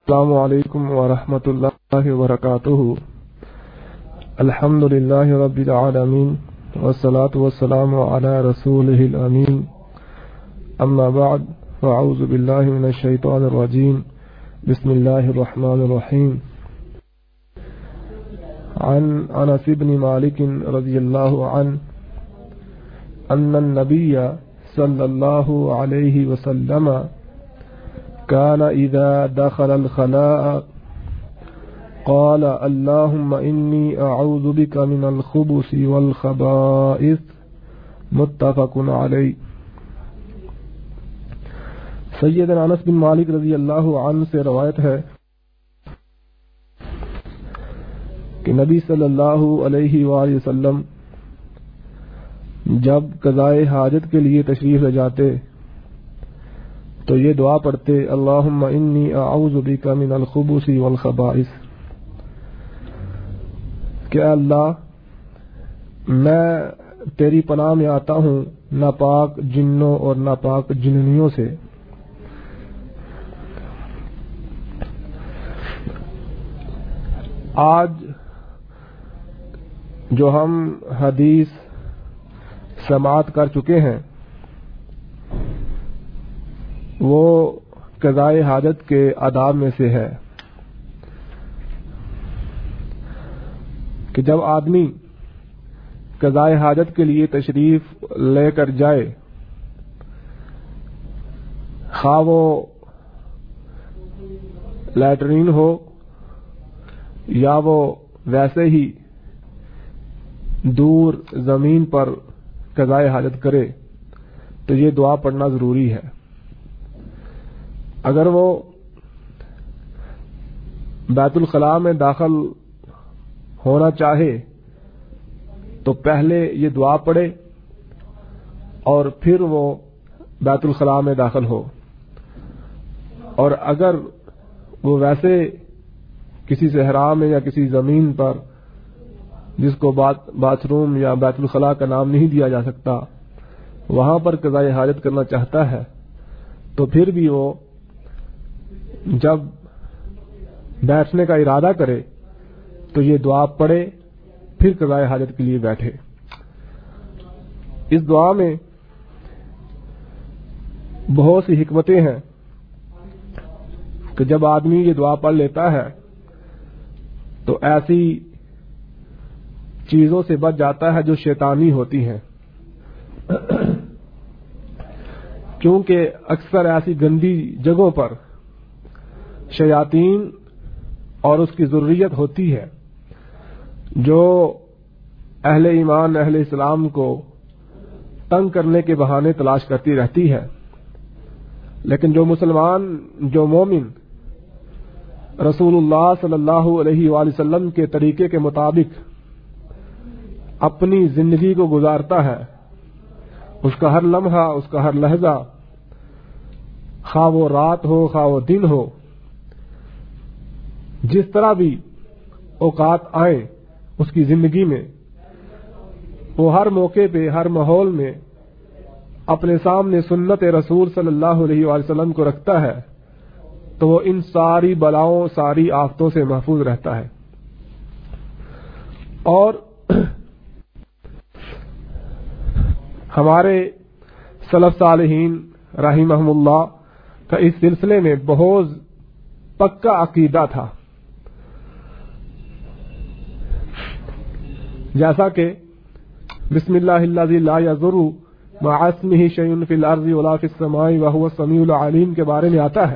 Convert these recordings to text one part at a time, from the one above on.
السلام علیکم ورحمۃ اللہ وبرکاتہ۔ الحمد للہ رب العالمین والصلاة والسلام علی رسولہ الامین، اما بعد فاعوذ باللہ من الشیطان الرجیم، بسم اللہ الرحمن الرحیم۔ عن انس بن مالک رضی اللہ عنہ ان النبی صلی اللہ علیہ وسلم كان إذا دخل الخلاء قال اللهم إني أعوذ بك من الخبث والخبائث، متفق علیہ۔ سیدنا انس بن مالک رضی اللہ عنہ سے روایت ہے کہ نبی صلی اللہ علیہ وآلہ وسلم جب قضائے حاجت کے لیے تشریف لے جاتے تو یہ دعا پڑھتے، اللہم انی اعوذ بک من الخبث والخبائث، کہ اللہ میں تیری پناہ میں آتا ہوں ناپاک جنوں اور ناپاک جننیوں سے۔ آج جو ہم حدیث سماعت کر چکے ہیں وہ قضائے حاجت کے آداب میں سے ہے کہ جب آدمی قضائے حاجت کے لیے تشریف لے کر جائے، خواہ وہ لیٹرین ہو یا وہ ویسے ہی دور زمین پر قضائے حاجت کرے، تو یہ دعا پڑھنا ضروری ہے۔ اگر وہ بیت الخلاء میں داخل ہونا چاہے تو پہلے یہ دعا پڑھے اور پھر وہ بیت الخلاء میں داخل ہو، اور اگر وہ ویسے کسی صحرا میں یا کسی زمین پر جس کو باتھ روم یا بیت الخلاء کا نام نہیں دیا جا سکتا وہاں پر قضائے حاجت کرنا چاہتا ہے تو پھر بھی وہ جب بیٹھنے کا ارادہ کرے تو یہ دعا پڑھے، پھر قضائے حاجت کے لیے بیٹھے۔ اس دعا میں بہت سی حکمتیں ہیں کہ جب آدمی یہ دعا پڑھ لیتا ہے تو ایسی چیزوں سے بچ جاتا ہے جو شیطانی ہوتی ہیں، کیونکہ اکثر ایسی گندی جگہوں پر شیاطین اور اس کی ذریت ہوتی ہے جو اہل ایمان اہل اسلام کو تنگ کرنے کے بہانے تلاش کرتی رہتی ہے، لیکن جو مسلمان جو مومن رسول اللہ صلی اللہ علیہ وآلہ وسلم کے طریقے کے مطابق اپنی زندگی کو گزارتا ہے، اس کا ہر لمحہ اس کا ہر لحظہ، خواہ وہ رات ہو خواہ وہ دن ہو، جس طرح بھی اوقات آئیں اس کی زندگی میں، وہ ہر موقع پہ ہر ماحول میں اپنے سامنے سنت رسول صلی اللہ علیہ وآلہ وسلم کو رکھتا ہے تو وہ ان ساری بلاؤں ساری آفتوں سے محفوظ رہتا ہے۔ اور ہمارے سلف صالحین رحمہم اللہ کا اس سلسلے میں بہت پکا عقیدہ تھا، جیسا کہ بسم اللہ الذی لا یضر مع اسمہ شیء فی الارض ولا فی السماء وہو السمیع العلیم کے بارے میں آتا ہے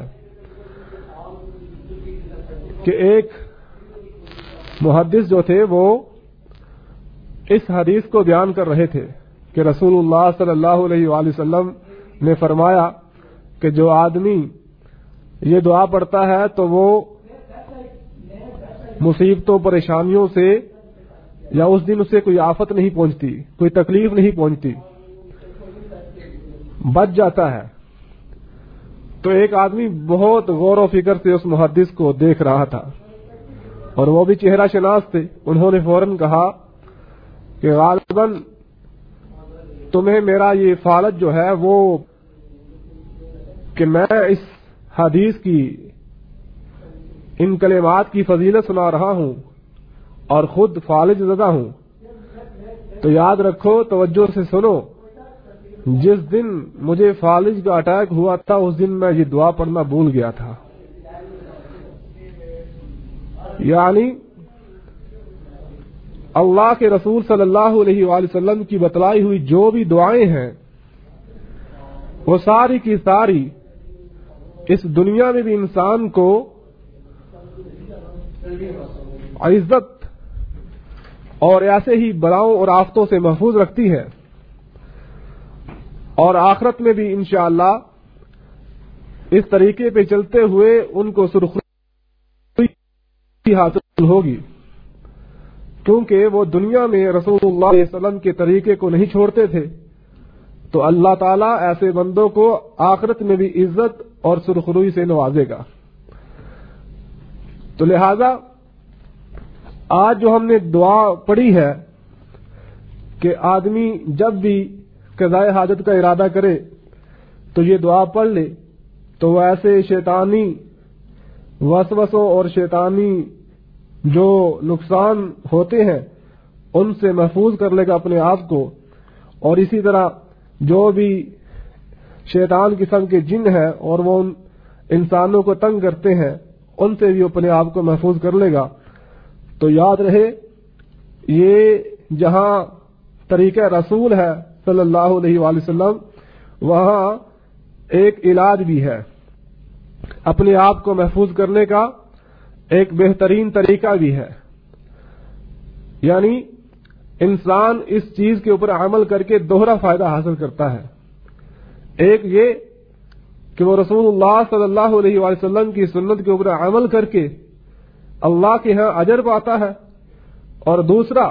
کہ ایک محدث جو تھے وہ اس حدیث کو بیان کر رہے تھے کہ رسول اللہ صلی اللہ علیہ وآلہ وسلم نے فرمایا کہ جو آدمی یہ دعا پڑھتا ہے تو وہ مصیبتوں پریشانیوں سے یا اس دن اسے کوئی آفت نہیں پہنچتی، کوئی تکلیف نہیں پہنچتی، بچ جاتا ہے۔ تو ایک آدمی بہت غور و فکر سے اس محدث کو دیکھ رہا تھا اور وہ بھی چہرہ شناس تھے۔ انہوں نے فوراً کہا کہ غالباً تمہیں میرا یہ فالت جو ہے وہ کہ میں اس حدیث کی ان کلمات کی فضیلت سنا رہا ہوں اور خود فالج زدہ ہوں، تو یاد رکھو، توجہ سے سنو، جس دن مجھے فالج کا اٹیک ہوا تھا اس دن میں یہ دعا پڑھنا بھول گیا تھا۔ یعنی اللہ کے رسول صلی اللہ علیہ وآلہ وسلم کی بتلائی ہوئی جو بھی دعائیں ہیں وہ ساری کی ساری اس دنیا میں بھی انسان کو عزت اور ایسے ہی بلاؤں اور آفتوں سے محفوظ رکھتی ہے، اور آخرت میں بھی انشاءاللہ اس طریقے پہ چلتے ہوئے ان کو سرخروئی حاصل ہوگی، کیونکہ وہ دنیا میں رسول اللہ علیہ وسلم کے طریقے کو نہیں چھوڑتے تھے، تو اللہ تعالیٰ ایسے بندوں کو آخرت میں بھی عزت اور سرخروئی سے نوازے گا۔ تو لہذا آج جو ہم نے دعا پڑھی ہے کہ آدمی جب بھی قضاء حاجت کا ارادہ کرے تو یہ دعا پڑھ لے، تو وہ ایسے شیطانی وسوسوں اور شیطانی جو نقصان ہوتے ہیں ان سے محفوظ کر لے گا اپنے آپ کو، اور اسی طرح جو بھی شیطان قسم کے جن ہیں اور وہ ان انسانوں کو تنگ کرتے ہیں ان سے بھی اپنے آپ کو محفوظ کر لے گا۔ تو یاد رہے، یہ جہاں طریقہ رسول ہے صلی اللہ علیہ وآلہ وسلم، وہاں ایک علاج بھی ہے، اپنے آپ کو محفوظ کرنے کا ایک بہترین طریقہ بھی ہے۔ یعنی انسان اس چیز کے اوپر عمل کر کے دوہرا فائدہ حاصل کرتا ہے، ایک یہ کہ وہ رسول اللہ صلی اللہ علیہ وآلہ وسلم کی سنت کے اوپر عمل کر کے اللہ کے ہاں اجر پاتا ہے، اور دوسرا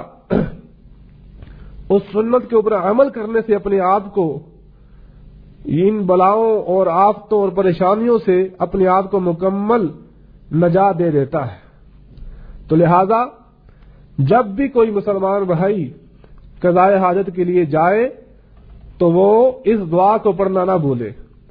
اس سنت کے اوپر عمل کرنے سے اپنے آپ کو ان بلاؤں اور آفتوں اور پریشانیوں سے اپنے آپ کو مکمل نجات دے دیتا ہے۔ تو لہذا جب بھی کوئی مسلمان بھائی قضاء حاجت کے لیے جائے تو وہ اس دعا کو پڑھنا نہ بھولے۔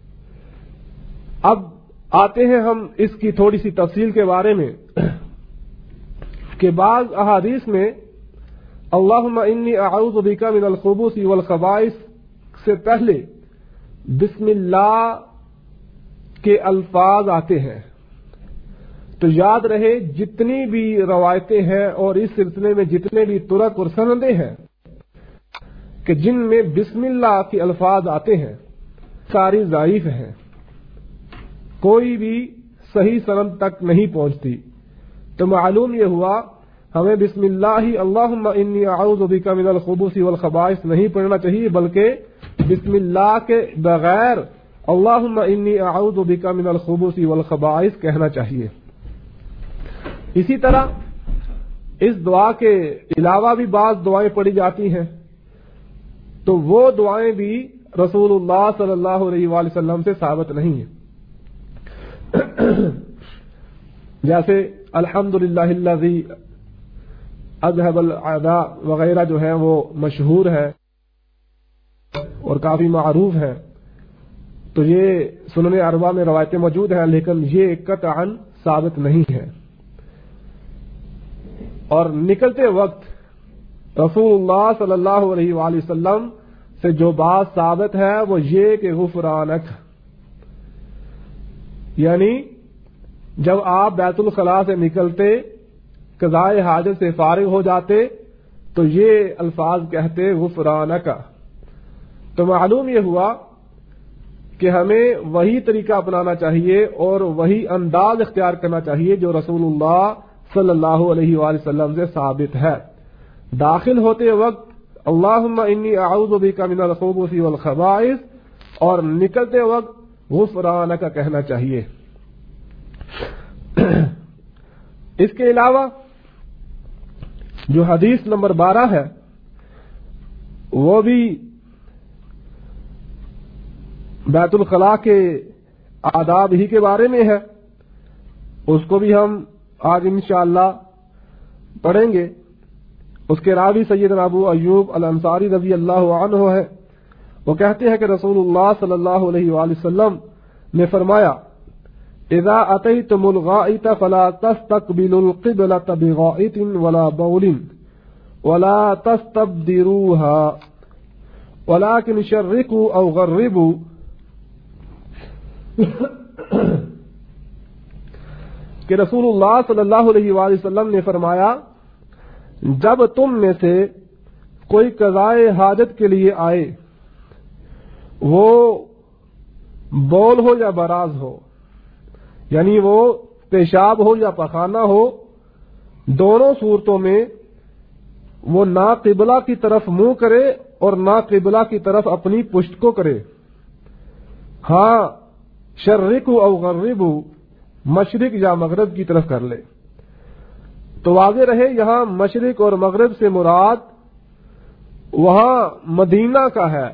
اب آتے ہیں ہم اس کی تھوڑی سی تفصیل کے بارے میں کہ بعض احادیث میں اللہم انی اعوذ بک من الخبث والخبائث سے پہلے بسم اللہ کے الفاظ آتے ہیں۔ تو یاد رہے، جتنی بھی روایتیں ہیں اور اس سلسلے میں جتنے بھی طرق اور سندیں ہیں کہ جن میں بسم اللہ کے الفاظ آتے ہیں، ساری ضعیف ہیں، کوئی بھی صحیح سند تک نہیں پہنچتی۔ تو معلوم یہ ہوا ہمیں بسم اللہ اللہم انی اعوذ بک من الخبث والخبائث نہیں پڑھنا چاہیے، بلکہ بسم اللہ کے بغیر اللہم انی اعوذ بک من الخبث والخبائث کہنا چاہیے۔ اسی طرح اس دعا کے علاوہ بھی بعض دعائیں پڑھی جاتی ہیں، تو وہ دعائیں بھی رسول اللہ صلی اللہ علیہ وآلہ وسلم سے ثابت نہیں ہیں، جیسے الحمدللہ الذی اذهب العداء وغیرہ جو ہیں وہ مشہور ہے اور کافی معروف ہے۔ تو یہ سنن اربعہ میں روایتیں موجود ہیں، لیکن یہ قطعا ثابت نہیں ہے۔ اور نکلتے وقت رسول اللہ صلی اللہ علیہ وآلہ وسلم سے جو بات ثابت ہے وہ یہ کہ غفرانک، یعنی جب آپ بیت الخلاء سے نکلتے، قضاء حاجت سے فارغ ہو جاتے تو یہ الفاظ کہتے غفرانک۔ تو معلوم یہ ہوا کہ ہمیں وہی طریقہ اپنانا چاہیے اور وہی انداز اختیار کرنا چاہیے جو رسول اللہ صلی اللہ علیہ وآلہ وسلم سے ثابت ہے۔ داخل ہوتے وقت اللہم انی اعوذ بک من الخبث والخبائث، اور نکلتے وقت غفرانک کہنا چاہیے۔ اس کے علاوہ جو حدیث نمبر 12 ہے وہ بھی بیت الخلاء کے آداب ہی کے بارے میں ہے، اس کو بھی ہم آج انشاءاللہ پڑھیں گے۔ اس کے راوی سیدنا ابو ایوب الانصاری رضی اللہ عنہ ہے، وہ کہتے ہیں کہ رسول اللہ صلی اللہ علیہ وآلہ وسلم نے فرمایا اذا اتيتم الغائط فلا تستقبلوا القبلة بغائط ولا بول ولا تستبدروها ولكن شرقوا او غربوا کہ رسول اللہ صلی اللہ علیہ وآلہ وسلم نے فرمایا جب تم میں سے کوئی قضائے حاجت کے لیے آئے، وہ بول ہو یا براز ہو، یعنی وہ پیشاب ہو یا پخانہ ہو، دونوں صورتوں میں وہ نہ قبلہ کی طرف منہ کرے اور نہ قبلہ کی طرف اپنی پشت کو کرے. ہاں شرقوا او غربوا، مشرق یا مغرب کی طرف کر لے. تو واضح رہے یہاں مشرق اور مغرب سے مراد وہاں مدینہ کا ہے.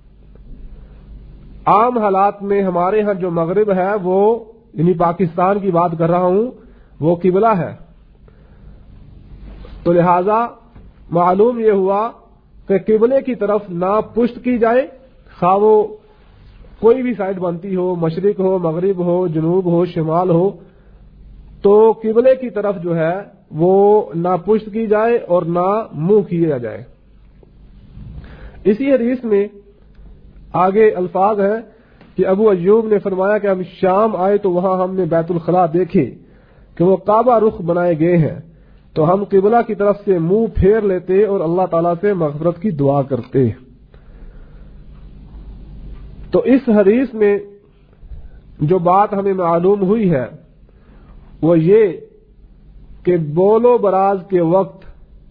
عام حالات میں ہمارے ہاں جو مغرب ہے وہ یعنی پاکستان کی بات کر رہا ہوں وہ قبلہ ہے. تو لہذا معلوم یہ ہوا کہ قبلے کی طرف نہ پشت کی جائے، خواہ وہ کوئی بھی سائڈ بنتی ہو، مشرق ہو، مغرب ہو، جنوب ہو، شمال ہو، تو قبلے کی طرف جو ہے وہ نہ پشت کی جائے اور نہ منہ کیا جائے. اسی حدیث میں آگے الفاظ ہیں کہ ابو ایوب نے فرمایا کہ ہم شام آئے تو وہاں ہم نے بیت الخلاء دیکھے کہ وہ کعبہ رخ بنائے گئے ہیں، تو ہم قبلہ کی طرف سے منہ پھیر لیتے اور اللہ تعالیٰ سے مغفرت کی دعا کرتے. تو اس حدیث میں جو بات ہمیں معلوم ہوئی ہے وہ یہ کہ بول و براز کے وقت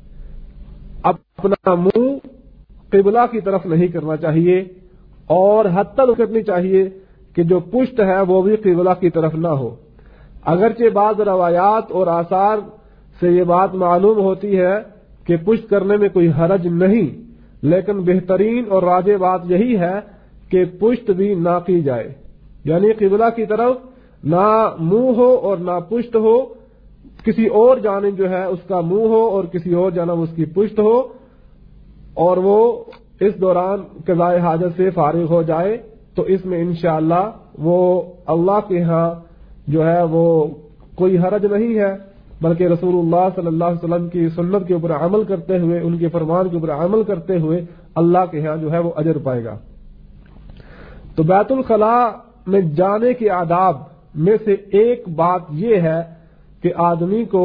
اپنا منہ قبلہ کی طرف نہیں کرنا چاہیے اور حد تک کرنی چاہیے کہ جو پشت ہے وہ بھی قبلہ کی طرف نہ ہو. اگرچہ بعض روایات اور آثار سے یہ بات معلوم ہوتی ہے کہ پشت کرنے میں کوئی حرج نہیں، لیکن بہترین اور راجح بات یہی ہے کہ پشت بھی نہ کی جائے، یعنی قبلہ کی طرف نہ منہ ہو اور نہ پشت ہو، کسی اور جانب جو ہے اس کا منہ ہو اور کسی اور جانب اس کی پشت ہو، اور وہ اس دوران قضائے حاجت سے فارغ ہو جائے. تو اس میں انشاءاللہ وہ اللہ کے ہاں جو ہے وہ کوئی حرج نہیں ہے، بلکہ رسول اللہ صلی اللہ علیہ وسلم کی سنت کے اوپر عمل کرتے ہوئے، ان کے فرمان کے اوپر عمل کرتے ہوئے اللہ کے ہاں جو ہے وہ اجر پائے گا. تو بیت الخلاء میں جانے کے آداب میں سے ایک بات یہ ہے کہ آدمی کو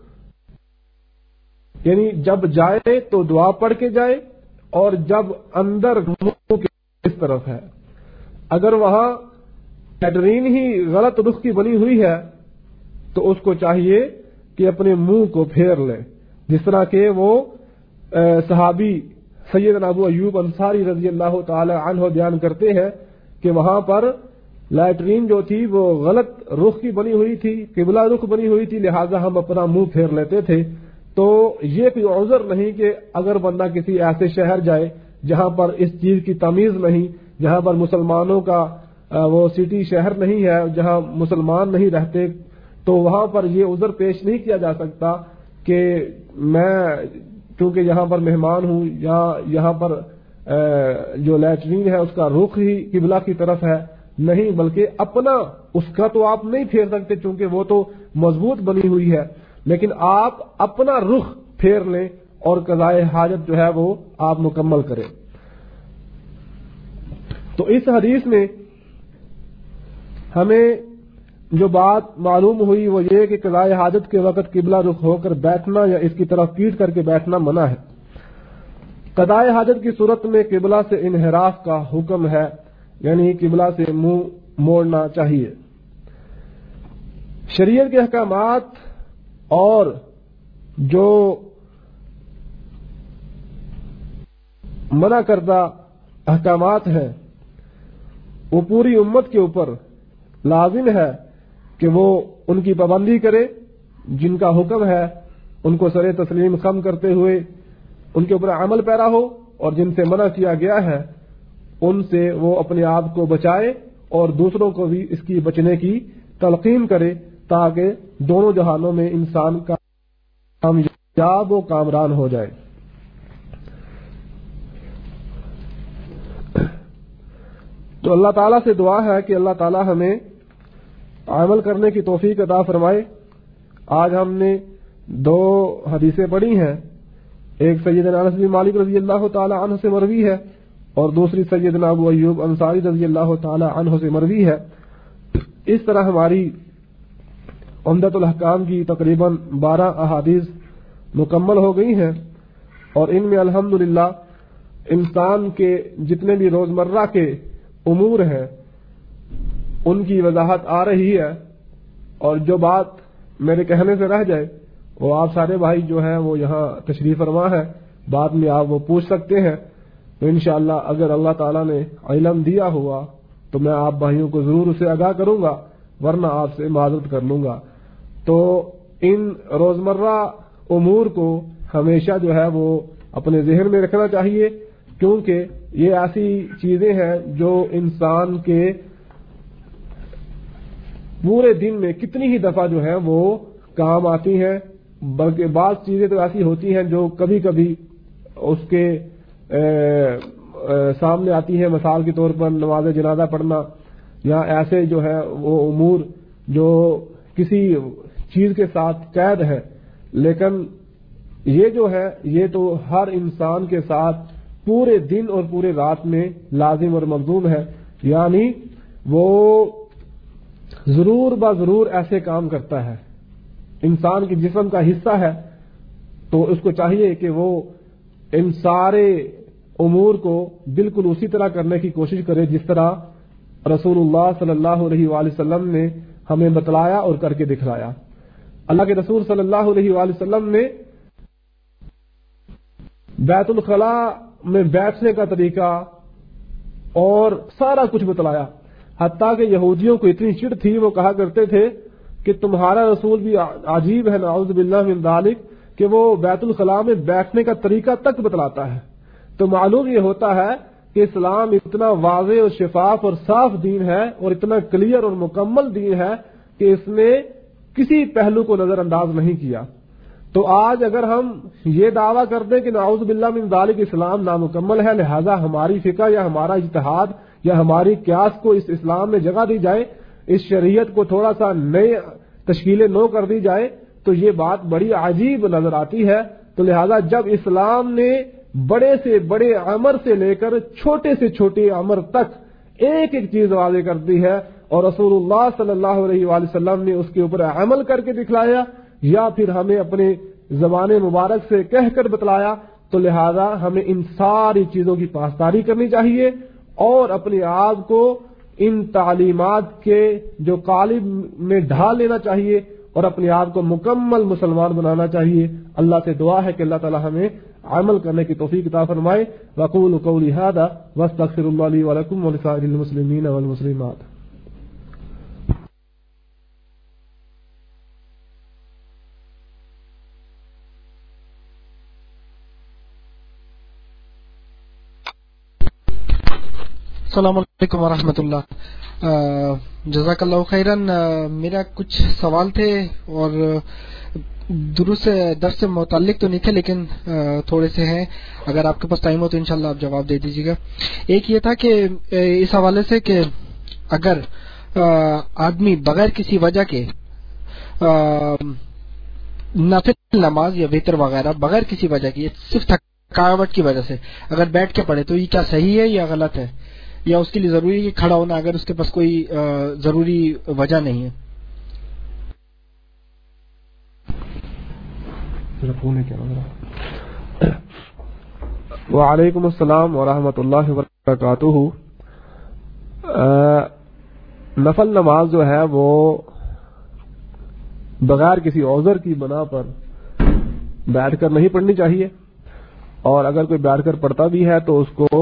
یعنی جب جائے تو دعا پڑھ کے جائے، اور جب اندر منہ کے اس طرف ہے، اگر وہاں لیٹرین ہی غلط رخ کی بنی ہوئی ہے تو اس کو چاہیے کہ اپنے منہ کو پھیر لے، جس طرح کہ وہ صحابی سیدنا ابو ایوب انصاری رضی اللہ تعالی عنہ بیان کرتے ہیں کہ وہاں پر لیٹرین جو تھی وہ غلط رخ کی بنی ہوئی تھی، قبلہ رخ بنی ہوئی تھی، لہذا ہم اپنا منہ پھیر لیتے تھے. تو یہ کوئی عذر نہیں کہ اگر بندہ کسی ایسے شہر جائے جہاں پر اس چیز کی تمیز نہیں، جہاں پر مسلمانوں کا وہ سٹی شہر نہیں ہے، جہاں مسلمان نہیں رہتے، تو وہاں پر یہ عذر پیش نہیں کیا جا سکتا کہ میں چونکہ یہاں پر مہمان ہوں یا یہاں پر جو لیٹرین ہے اس کا رخ ہی قبلہ کی طرف ہے. نہیں، بلکہ اپنا اس کا تو آپ نہیں پھیر سکتے چونکہ وہ تو مضبوط بنی ہوئی ہے، لیکن آپ اپنا رخ پھیر لیں اور قضائے حاجت جو ہے وہ آپ مکمل کریں. تو اس حدیث میں ہمیں جو بات معلوم ہوئی وہ یہ کہ قضائے حاجت کے وقت قبلہ رخ ہو کر بیٹھنا یا اس کی طرف پیٹ کر کے بیٹھنا منع ہے. قضائے حاجت کی صورت میں قبلہ سے انحراف کا حکم ہے، یعنی قبلہ سے منہ موڑنا چاہیے. شریعت کے احکامات اور جو منع کردہ احکامات ہیں وہ پوری امت کے اوپر لازم ہے کہ وہ ان کی پابندی کرے. جن کا حکم ہے ان کو سر تسلیم خم کرتے ہوئے ان کے اوپر عمل پیرا ہو، اور جن سے منع کیا گیا ہے ان سے وہ اپنے آپ کو بچائے اور دوسروں کو بھی اس کی بچنے کی تلقین کرے، تاکہ دونوں جہانوں میں انسان کا کامیاب و کامران ہو جائے. تو اللہ تعالیٰ سے دعا ہے کہ اللہ تعالیٰ ہمیں عمل کرنے کی توفیق عطا فرمائے۔ آج ہم نے 2 حدیثیں پڑھی ہیں، ایک سیدنا انس بن مالک رضی اللہ تعالی عنہ سے مروی ہے اور دوسری سیدنا ابو ایوب انصاری رضی اللہ تعالی عنہ سے مروی ہے۔ اس طرح ہماری عمدۃ الاحکام کی تقریباً 12 احادیث مکمل ہو گئی ہیں، اور ان میں الحمدللہ انسان کے جتنے بھی روزمرہ کے امور ہیں ان کی وضاحت آ رہی ہے، اور جو بات میرے کہنے سے رہ جائے وہ آپ سارے بھائی جو ہیں وہ یہاں تشریف فرما ہے، بعد میں آپ وہ پوچھ سکتے ہیں، تو انشاءاللہ اگر اللہ تعالیٰ نے علم دیا ہوا تو میں آپ بھائیوں کو ضرور اسے آگاہ کروں گا، ورنہ آپ سے معذرت کر لوں گا۔ تو ان روزمرہ امور کو ہمیشہ جو ہے وہ اپنے ذہن میں رکھنا چاہیے، کیونکہ یہ ایسی چیزیں ہیں جو انسان کے پورے دن میں کتنی ہی دفعہ جو ہے وہ کام آتی ہیں، بلکہ بعض چیزیں تو ایسی ہوتی ہیں جو کبھی کبھی اس کے سامنے آتی ہیں، مثال کے طور پر نماز جنازہ پڑھنا، یا ایسے جو ہے وہ امور جو کسی چیز کے ساتھ قید ہے، لیکن یہ جو ہے یہ تو ہر انسان کے ساتھ پورے دن اور پورے رات میں لازم اور ملزوم ہے، یعنی وہ ضرور ضرور ایسے کام کرتا ہے، انسان کے جسم کا حصہ ہے، تو اس کو چاہیے کہ وہ ان سارے امور کو بالکل اسی طرح کرنے کی کوشش کرے جس طرح رسول اللہ صلی اللہ علیہ وآلہ وسلم نے ہمیں بتلایا اور کر کے دکھلایا۔ اللہ کے رسول صلی اللہ علیہ وآلہ وسلم نے بیت الخلاء میں بیٹھنے کا طریقہ اور سارا کچھ بتلایا، حتیٰ کہ یہودیوں کو اتنی چڑ تھی، وہ کہا کرتے تھے کہ تمہارا رسول بھی عجیب ہے، نعوذ باللہ من ذالک، کہ وہ بیت الخلاء میں بیٹھنے کا طریقہ تک بتلاتا ہے۔ تو معلوم یہ ہوتا ہے کہ اسلام اتنا واضح اور شفاف اور صاف دین ہے اور اتنا کلیئر اور مکمل دین ہے کہ اس نے کسی پہلو کو نظر انداز نہیں کیا۔ تو آج اگر ہم یہ دعویٰ کر دیں کہ نعوذ باللہ من ذالک اسلام نامکمل ہے، لہذا ہماری فقہ یا ہمارا اجتہاد یا ہماری قیاس کو اس اسلام میں جگہ دی جائے، اس شریعت کو تھوڑا سا نئے تشکیل نو کر دی جائے، تو یہ بات بڑی عجیب نظر آتی ہے۔ تو لہذا جب اسلام نے بڑے سے بڑے امر سے لے کر چھوٹے سے چھوٹے امر تک ایک ایک چیز واضح کر دی ہے، اور رسول اللہ صلی اللہ علیہ وآلہ وسلم نے اس کے اوپر عمل کر کے دکھلایا یا پھر ہمیں اپنے زبان مبارک سے کہہ کر بتلایا، تو لہذا ہمیں ان ساری چیزوں کی پاسداری کرنی چاہیے اور اپنے آپ کو ان تعلیمات کے جو قالب میں ڈھال لینا چاہیے اور اپنے آپ کو مکمل مسلمان بنانا چاہیے۔ اللہ سے دعا ہے کہ اللہ تعالی ہمیں عمل کرنے کی توفیق عطا فرمائے۔ وقولوا قولی ھذا واستغفر اللہ لی ولکم ولسائر المسلمین والمسلمات۔ السلام علیکم ورحمۃ اللہ۔ جزاک اللہ خیرن۔ میرا کچھ سوال تھے اور درس سے متعلق تو نہیں تھے، لیکن تھوڑے سے ہیں، اگر آپ کے پاس ٹائم ہو تو انشاءاللہ آپ جواب دے دیجیے گا۔ ایک یہ تھا کہ اس حوالے سے کہ اگر آدمی بغیر کسی وجہ کے نفل نماز یا وتر وغیرہ بغیر کسی وجہ کی، صرف تھکاوٹ کی وجہ سے اگر بیٹھ کے پڑھے تو یہ کیا صحیح ہے یا غلط ہے، یا اس کے لیے ضروری ہے کھڑا ہونا اگر اس کے پاس کوئی ضروری وجہ نہیں ہے؟ وعلیکم السلام ورحمۃ اللہ وبرکاتہ۔ نفل نماز جو ہے وہ بغیر کسی عذر کی بنا پر بیٹھ کر نہیں پڑھنی چاہیے، اور اگر کوئی بیٹھ کر پڑھتا بھی ہے تو اس کو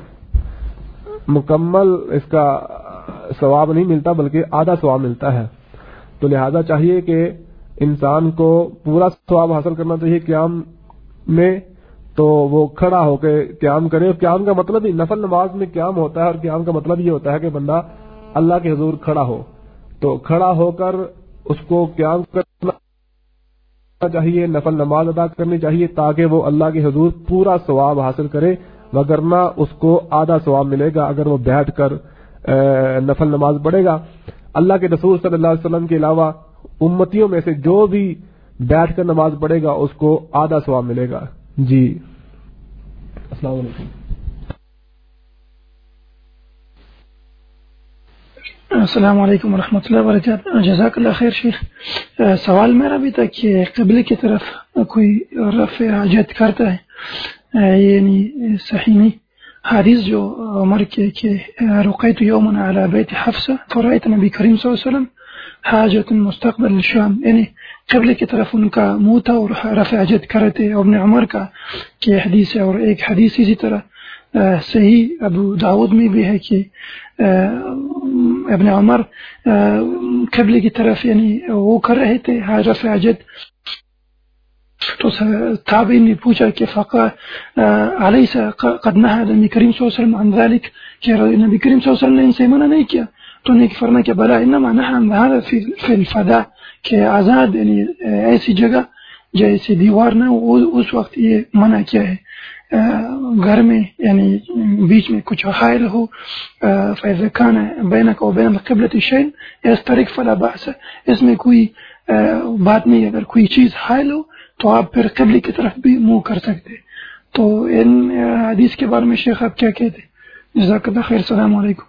مکمل اس کا ثواب نہیں ملتا بلکہ آدھا ثواب ملتا ہے۔ تو لہذا چاہیے کہ انسان کو پورا ثواب حاصل کرنا چاہیے قیام میں، تو وہ کھڑا ہو کے قیام کرے۔ اور قیام کا مطلب ہی نفل نماز میں قیام ہوتا ہے، اور قیام کا مطلب یہ ہوتا ہے کہ بندہ اللہ کے حضور کھڑا ہو، تو کھڑا ہو کر اس کو قیام کرنا چاہیے، نفل نماز ادا کرنی چاہیے تاکہ وہ اللہ کے حضور پورا ثواب حاصل کرے، وگرنہ اس کو آدھا ثواب ملے گا اگر وہ بیٹھ کر نفل نماز پڑھے گا۔ اللہ کے رسول صلی اللہ علیہ وسلم کے علاوہ امتیوں میں سے جو بھی بیٹھ کر نماز پڑھے گا اس کو آدھا ثواب ملے گا. جی السلام علیکم. السلام علیکم ورحمۃ اللہ وبرکاتہ. جزاک اللہ خیر شیخ. سوال میرا بھی تھا کہ قبلے کی طرف کوئی رفع حاجت کرتا ہے یعنی صحیح نہیں. حدیث جو عمر کے کہ رقیت یوما علی بیت حفصہ فرأیت نبی کریم صلی اللہ علیہ وسلم حاجت مستقبل الشام، یعنی قبلے کی طرف ان کا منہ تھا اور رفع حاجت کرتے. ابن عمر کا کہ حدیث ہے، اور ایک حدیث اسی طرح صحیح ابو داود میں بھی ہے کہ ابن عمر قبلے کی طرف یعنی وہ کر رہے تھے رفع حاجت. تو تابعی نے پوچھا کہ فقہ علیس قد نہى نبی کریم صلی اللہ علیہ وسلم عن ذلك، کہ نبی کریم صلی اللہ علیہ وسلم نے ان سے منع نہیں کیا. تو نے فرمایا کہ بلا انما نهى عن هذا في الفضاء، کہ آزاد یعنی ایسی جگہ جیسے دیوار نہ ہو اس وقت یہ منع کیا ہے. گھر میں یعنی بیچ میں کچھ حائل ہو فإذا كان بينك وبين القبلة شيء يسترك فلا بأس، اس میں کوئی بات نہیں. اگر کوئی چیز حائل ہو تو آپ پھر قبلے کی طرف بھی منہ کر سکتے. تو ان حدیث کے بارے میں شیخ آپ کیا کہتے ہیں؟ جزاک اللہ خیر. السلام علیکم.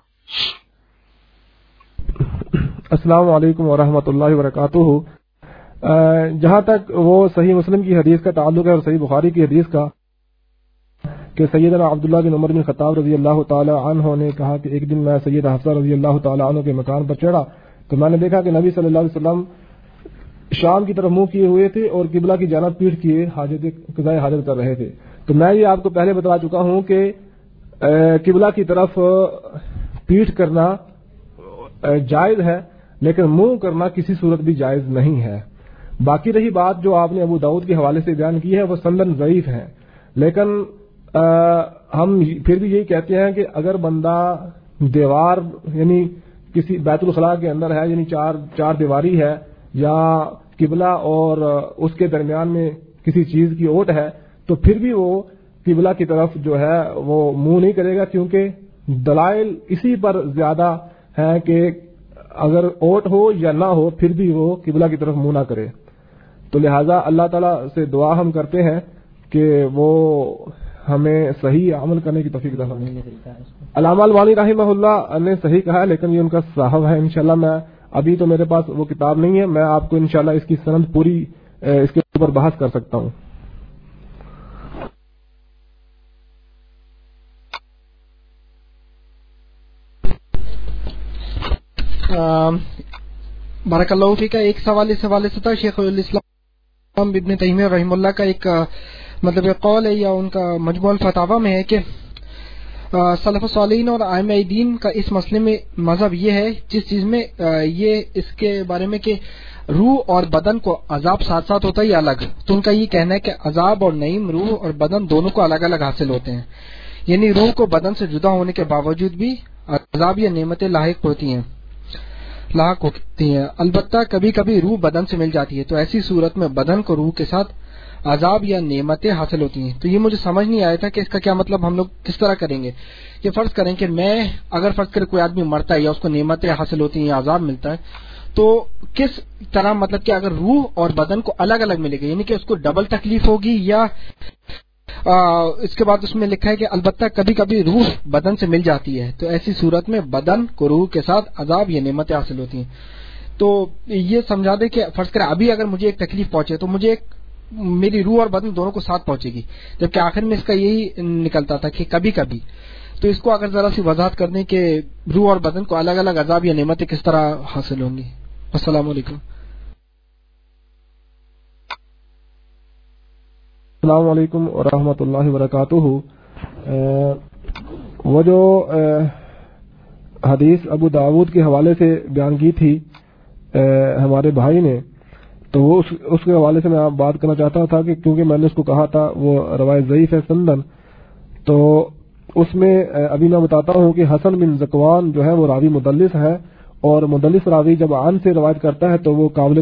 السلام علیکم ورحمۃ اللہ وبرکاتہ. جہاں تک وہ صحیح مسلم کی حدیث کا تعلق ہے اور صحیح بخاری کی حدیث کا کہ سیدنا عبداللہ بن عمر بن خطاب رضی اللہ تعالی عنہ نے کہا کہ ایک دن میں سید حفصہ رضی اللہ تعالی عنہ کے مکان پر چڑھا تو میں نے دیکھا کہ نبی صلی اللہ علیہ وسلم شام کی طرف منہ کیے ہوئے تھے اور قبلہ کی جانب پیٹھ کیے قضائے حاجت کر رہے تھے. تو میں یہ آپ کو پہلے بتا چکا ہوں کہ قبلہ کی طرف پیٹھ کرنا جائز ہے لیکن منہ کرنا کسی صورت بھی جائز نہیں ہے. باقی رہی بات جو آپ نے ابو داؤد کے حوالے سے بیان کی ہے وہ سندن ضعیف ہے، لیکن ہم پھر بھی یہی کہتے ہیں کہ اگر بندہ دیوار یعنی کسی بیت الخلاء کے اندر ہے یعنی چار دیواری ہے یا قبلہ اور اس کے درمیان میں کسی چیز کی اوٹ ہے تو پھر بھی وہ قبلہ کی طرف جو ہے وہ منہ نہیں کرے گا، کیونکہ دلائل اسی پر زیادہ ہے کہ اگر اوٹ ہو یا نہ ہو پھر بھی وہ قبلہ کی طرف منہ نہ کرے. تو لہٰذا اللہ تعالیٰ سے دعا ہم کرتے ہیں کہ وہ ہمیں صحیح عمل کرنے کی توفیق عطا فرمائے. علامہ البانی رحمہ اللہ نے صحیح کہا ہے لیکن یہ ان کا صحیح ہے. انشاءاللہ میں ابھی تو میرے پاس وہ کتاب نہیں ہے، میں آپ کو انشاءاللہ اس کی سند پوری اس کے اوپر بحث کر سکتا ہوں. بارک اللہ فیک. ایک سوال اس حوالے سے تھا، شیخ الاسلام ابن تیمیہ رحمہ اللہ کا ایک مطلب قول ہے یا ان کا مجموع الفتاوی میں ہے کہ سلف صالحین اور ائمہ دین کا اس مسئلے میں مذہب یہ ہے جس چیز میں یہ اس کے بارے میں کہ روح اور بدن کو عذاب ساتھ ساتھ ہوتا ہے یا الگ، تو ان کا یہ کہنا ہے کہ عذاب اور نعیم روح اور بدن دونوں کو الگ الگ حاصل ہوتے ہیں، یعنی روح کو بدن سے جدا ہونے کے باوجود بھی عذاب یا نعمتیں لاحق ہوتی ہیں. البتہ کبھی کبھی روح بدن سے مل جاتی ہے، تو ایسی صورت میں بدن کو روح کے ساتھ عذاب یا نعمتیں حاصل ہوتی ہیں. تو یہ مجھے سمجھ نہیں آیا تھا کہ اس کا کیا مطلب ہم لوگ کس طرح کریں گے. یہ فرض کریں کہ میں اگر فرض کریں کوئی آدمی مرتا ہے یا اس کو نعمتیں حاصل ہوتی ہیں یا عذاب ملتا ہے تو کس طرح مطلب کہ اگر روح اور بدن کو الگ الگ ملے گا یعنی کہ اس کو ڈبل تکلیف ہوگی یا اس کے بعد اس میں لکھا ہے کہ البتہ کبھی کبھی روح بدن سے مل جاتی ہے تو ایسی صورت میں بدن کو روح کے ساتھ عذاب یا نعمتیں حاصل ہوتی ہیں. تو یہ سمجھا دے کہ فرض کریں ابھی اگر مجھے ایک تکلیف پہنچے تو مجھے میری روح اور بدن دونوں کو ساتھ پہنچے گی، جبکہ آخر میں اس کا یہی نکلتا تھا کہ کبھی کبھی. تو اس کو اگر ذرا سی وضاحت کر دیں کہ روح اور بدن کو الگ الگ عذاب یا نعمتیں کس طرح حاصل ہوں گی. السلام علیکم. السلام علیکم ورحمۃ اللہ وبرکاتہ. وہ جو حدیث ابو داود کے حوالے سے بیان کی تھی ہمارے بھائی نے، تو وہ اس کے حوالے سے میں بات کرنا چاہتا تھا کہ کیونکہ میں نے اس کو کہا تھا وہ روایت ضعیف ہے سندن، تو اس میں ابھی میں بتاتا ہوں کہ حسن بن ذکوان جو ہے وہ راوی مدلس ہے، اور مدلس راوی جب عن سے روایت کرتا ہے تو وہ قابل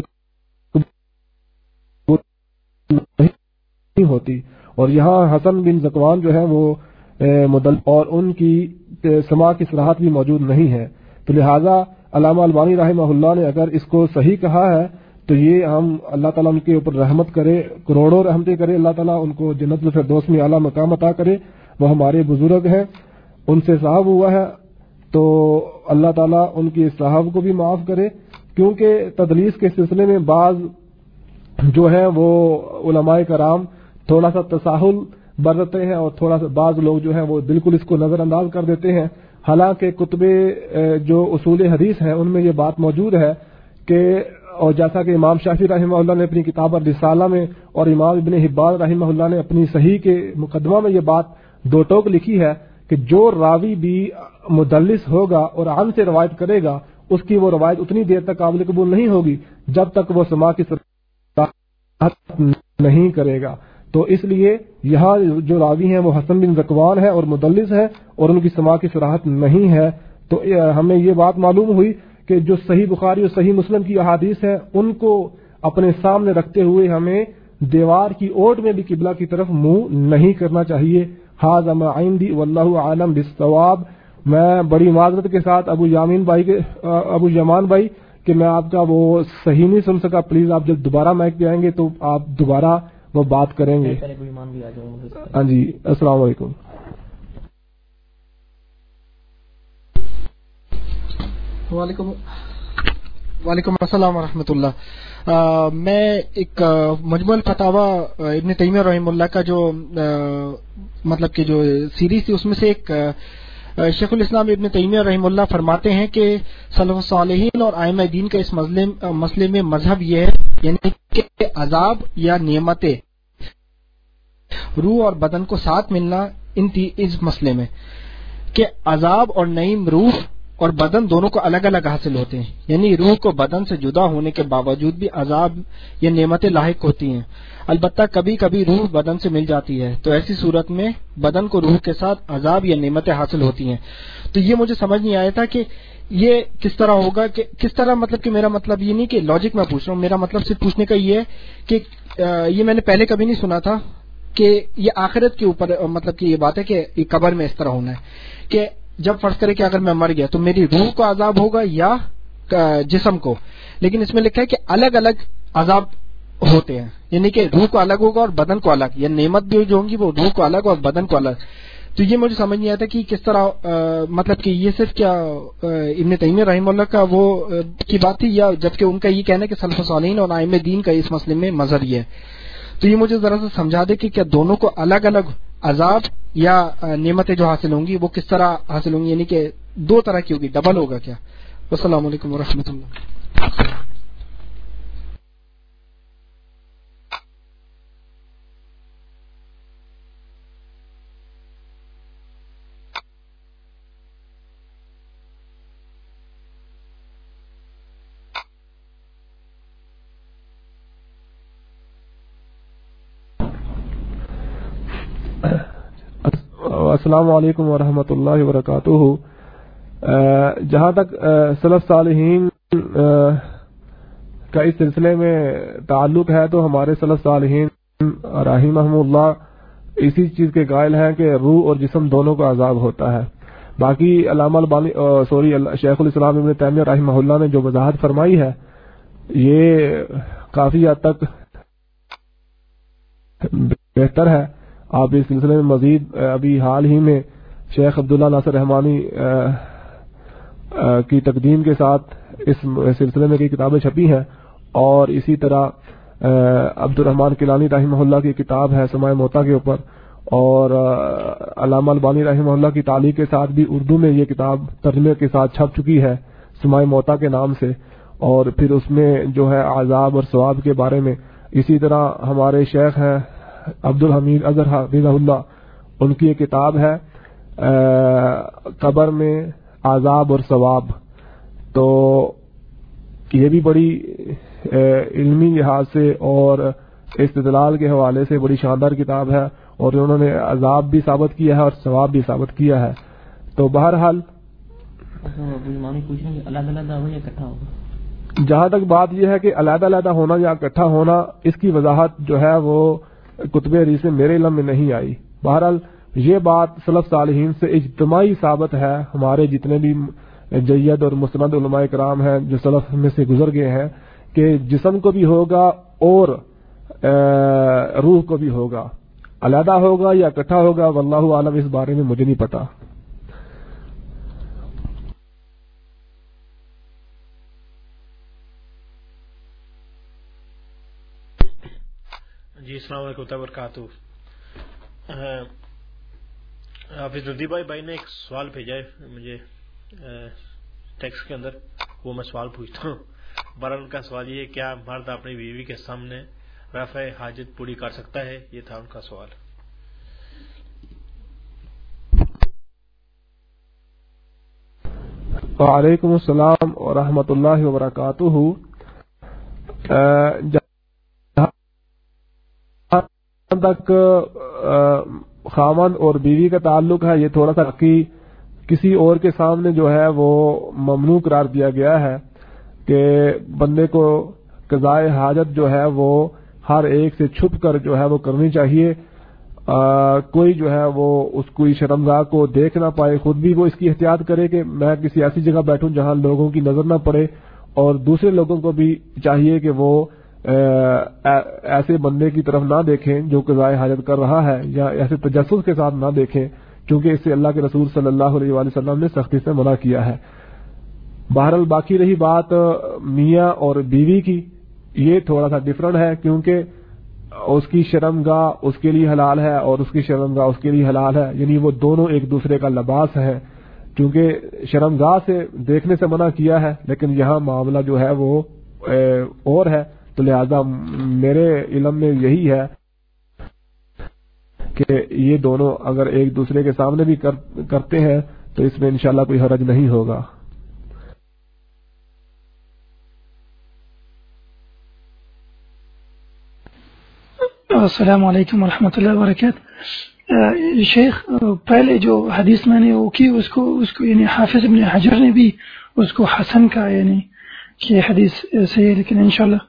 نہیں ہوتی، اور یہاں حسن بن ذکوان جو ہے وہ مدلس اور ان کی سماع کی صراحت بھی موجود نہیں ہے. تو لہذا علامہ البانی رحمہ اللہ نے اگر اس کو صحیح کہا ہے تو یہ ہم اللہ تعالیٰ ان کے اوپر رحمت کرے، کروڑوں رحمتیں کرے، اللہ تعالیٰ ان کو جنت الفردوس میں اعلیٰ مقام عطا کرے. وہ ہمارے بزرگ ہیں، ان سے صاحب ہوا ہے تو اللہ تعالیٰ ان کی صاحب کو بھی معاف کرے. کیونکہ تدلیس کے سلسلے میں بعض جو ہے وہ علماء کرام تھوڑا سا تساہل برتتے ہیں اور تھوڑا سا بعض لوگ جو ہیں وہ بالکل اس کو نظر انداز کر دیتے ہیں. حالانکہ کتب جو اصول حدیث ہیں ان میں یہ بات موجود ہے کہ، اور جیسا کہ امام شافعی رحمہ اللہ نے اپنی کتاب الرسالہ میں اور امام ابن حبان رحمہ اللہ نے اپنی صحیح کے مقدمہ میں یہ بات دو ٹوک لکھی ہے کہ جو راوی بھی مدلس ہوگا اور عن سے روایت کرے گا اس کی وہ روایت اتنی دیر تک قابل قبول نہیں ہوگی جب تک وہ سماع کی صراحت نہیں کرے گا. تو اس لیے یہاں جو راوی ہیں وہ حسن بن ذکوان ہے اور مدلس ہے اور ان کی سماع کی صراحت نہیں ہے. تو ہمیں یہ بات معلوم ہوئی کہ جو صحیح بخاری اور صحیح مسلم کی احادیث ہیں ان کو اپنے سامنے رکھتے ہوئے ہمیں دیوار کی اوٹ میں بھی قبلہ کی طرف منہ نہیں کرنا چاہیے. ھذا ما عندی واللہ اعلم بالصواب. میں بڑی معذرت کے ساتھ ابو یمان بھائی کہ میں آپ کا وہ صحیح نہیں سن سکا. پلیز آپ جب دوبارہ مائک پہ آئیں گے تو آپ دوبارہ وہ بات کریں گے. ہاں جی، السلام علیکم. وعلیکم السلام ورحمۃ اللہ. میں ایک مجموع الفتاوی ابن تیمیہ رحمہ اللہ کا جو مطلب کہ جو سیریز تھی اس میں سے ایک شیخ الاسلام ابن تیمیہ رحمہ اللہ فرماتے ہیں کہ سلف الصالحین اور ائمہ دین کا اس مسئلے میں مذہب یہ ہے، یعنی کہ عذاب یا نعمتیں روح اور بدن کو ساتھ ملنا اس مسئلے میں کہ عذاب اور نعیم روح اور بدن دونوں کو الگ الگ حاصل ہوتے ہیں، یعنی روح کو بدن سے جدا ہونے کے باوجود بھی عذاب یا نعمتیں لاحق ہوتی ہیں. البتہ کبھی کبھی روح بدن سے مل جاتی ہے تو ایسی صورت میں بدن کو روح کے ساتھ عذاب یا نعمتیں حاصل ہوتی ہیں. تو یہ مجھے سمجھ نہیں آیا تھا کہ یہ کس طرح ہوگا، کہ کس طرح، مطلب کہ میرا مطلب یہ نہیں کہ لاجک میں پوچھ رہا ہوں، میرا مطلب صرف پوچھنے کا یہ ہے کہ یہ میں نے پہلے کبھی نہیں سنا تھا کہ یہ آخرت کے اوپر مطلب کہ یہ بات ہے کہ یہ قبر میں اس طرح ہونا ہے کہ جب فرض کرے کہ اگر میں مر گیا تو میری روح کو عذاب ہوگا یا جسم کو، لیکن اس میں لکھا ہے کہ الگ الگ عذاب ہوتے ہیں، یعنی کہ روح کو الگ ہوگا اور بدن کو الگ، یا نعمت بھی جو ہوں گی وہ روح کو الگ اور بدن کو الگ. تو یہ مجھے سمجھ نہیں آتا کہ کس طرح مطلب کہ یہ صرف کیا ابن تیمیہ رحمہ اللہ کا وہ کی بات تھی، یا جبکہ ان کا یہ کہنا ہے کہ سلف صالحین اور ائمہ دین کا اس مسئلے میں مذہب یہ ہے. تو یہ مجھے ذرا سا سمجھا دے کہ کیا دونوں کو الگ الگ عذاب یا نعمتیں جو حاصل ہوں گی وہ کس طرح حاصل ہوں گی، یعنی کہ دو طرح کی ہوگی، ڈبل ہوگا کیا؟ السلام علیکم ورحمۃ اللہ. السلام علیکم ورحمۃ اللہ وبرکاتہ. جہاں تک سلف صالحین کا اس سلسلے میں تعلق ہے تو ہمارے سلف صالحین رحمہم اللہ اسی چیز کے قائل ہیں کہ روح اور جسم دونوں کا عذاب ہوتا ہے. باقی علامہ شیخ الاسلام ابن تیمیہ رحمہ اللہ نے جو وضاحت فرمائی ہے یہ کافی حد تک بہتر ہے. آپ اس سلسلے میں مزید ابھی حال ہی میں شیخ عبداللہ ناصر رحمانی کی تقدیم کے ساتھ اس سلسلے میں کئی کتابیں چھپی ہیں، اور اسی طرح عبد الرحمن کیلانی رحمہ اللہ کی کتاب ہے سماع موتا کے اوپر، اور علامہ البانی رحمہ اللہ کی تعلیق کے ساتھ بھی اردو میں یہ کتاب ترجمے کے ساتھ چھپ چکی ہے سماع موتا کے نام سے. اور پھر اس میں جو ہے عذاب اور ثواب کے بارے میں اسی طرح ہمارے شیخ ہیں عبد الحمید اظہر حفظہ اللہ، ان کی ایک کتاب ہے قبر میں عذاب اور ثواب. تو یہ بھی بڑی علمی لحاظ سے اور استدلال کے حوالے سے بڑی شاندار کتاب ہے، اور انہوں نے عذاب بھی ثابت کیا ہے اور ثواب بھی ثابت کیا ہے. تو بہرحال جہاں تک بات یہ ہے کہ علیحدہ علیحدہ ہونا یا اکٹھا ہونا، اس کی وضاحت جو ہے وہ کتب حدیث میں میرے علم میں نہیں آئی. بہرحال یہ بات سلف صالحین سے اجتماعی ثابت ہے. ہمارے جتنے بھی جید اور مستند علماء کرام ہیں جو سلف میں سے گزر گئے ہیں کہ جسم کو بھی ہوگا اور روح کو بھی ہوگا، علیحدہ ہوگا یا اکٹھا ہوگا، واللہ عالم، اس بارے میں مجھے نہیں پتا۔ جی السلام علیکم و برکاتہ۔ حافظ ندی بھائی نے ایک سوال بھیجا ہے مجھے ٹیکسٹ کے اندر، وہ میں سوال پوچھتا ہوں۔ بہرحال ان کا سوال یہ ہے، کیا مرد اپنی بیوی کے سامنے رفع حاجت پوری کر سکتا ہے؟ یہ تھا ان کا سوال۔ وعلیکم السلام ورحمۃ اللہ وبرکاتہ۔ تک خاوند اور بیوی کا تعلق ہے، یہ تھوڑا سا کسی اور کے سامنے جو ہے وہ ممنوع قرار دیا گیا ہے کہ بندے کو قضائے حاجت جو ہے وہ ہر ایک سے چھپ کر جو ہے وہ کرنی چاہیے۔ کوئی جو ہے وہ اس کوئی شرمگاہ کو دیکھ نہ پائے، خود بھی وہ اس کی احتیاط کرے کہ میں کسی ایسی جگہ بیٹھوں جہاں لوگوں کی نظر نہ پڑے، اور دوسرے لوگوں کو بھی چاہیے کہ وہ ایسے بندے کی طرف نہ دیکھیں جو قضائے حاجت کر رہا ہے، یا ایسے تجسس کے ساتھ نہ دیکھیں، کیونکہ اس سے اللہ کے رسول صلی اللہ علیہ وآلہ وسلم نے سختی سے منع کیا ہے۔ بہرحال باقی رہی بات میاں اور بیوی کی، یہ تھوڑا سا ڈفرنٹ ہے، کیونکہ اس کی شرمگاہ اس کے لیے حلال ہے اور اس کی شرمگاہ اس کے لیے حلال ہے، یعنی وہ دونوں ایک دوسرے کا لباس ہے۔ چونکہ شرمگاہ سے دیکھنے سے منع کیا ہے، لیکن یہاں معاملہ جو ہے وہ اور ہے، تو لہذا میرے علم میں یہی ہے کہ یہ دونوں اگر ایک دوسرے کے سامنے بھی کرتے ہیں تو اس میں انشاءاللہ کوئی حرج نہیں ہوگا۔ السلام علیکم ورحمۃ اللہ وبرکاتہ۔ شیخ، پہلے جو حدیث میں نے وہ کی اس کو یعنی حافظ ابن حجر نے بھی اس کو حسن کا، یعنی کہ حدیث صحیح ہے، لیکن انشاءاللہ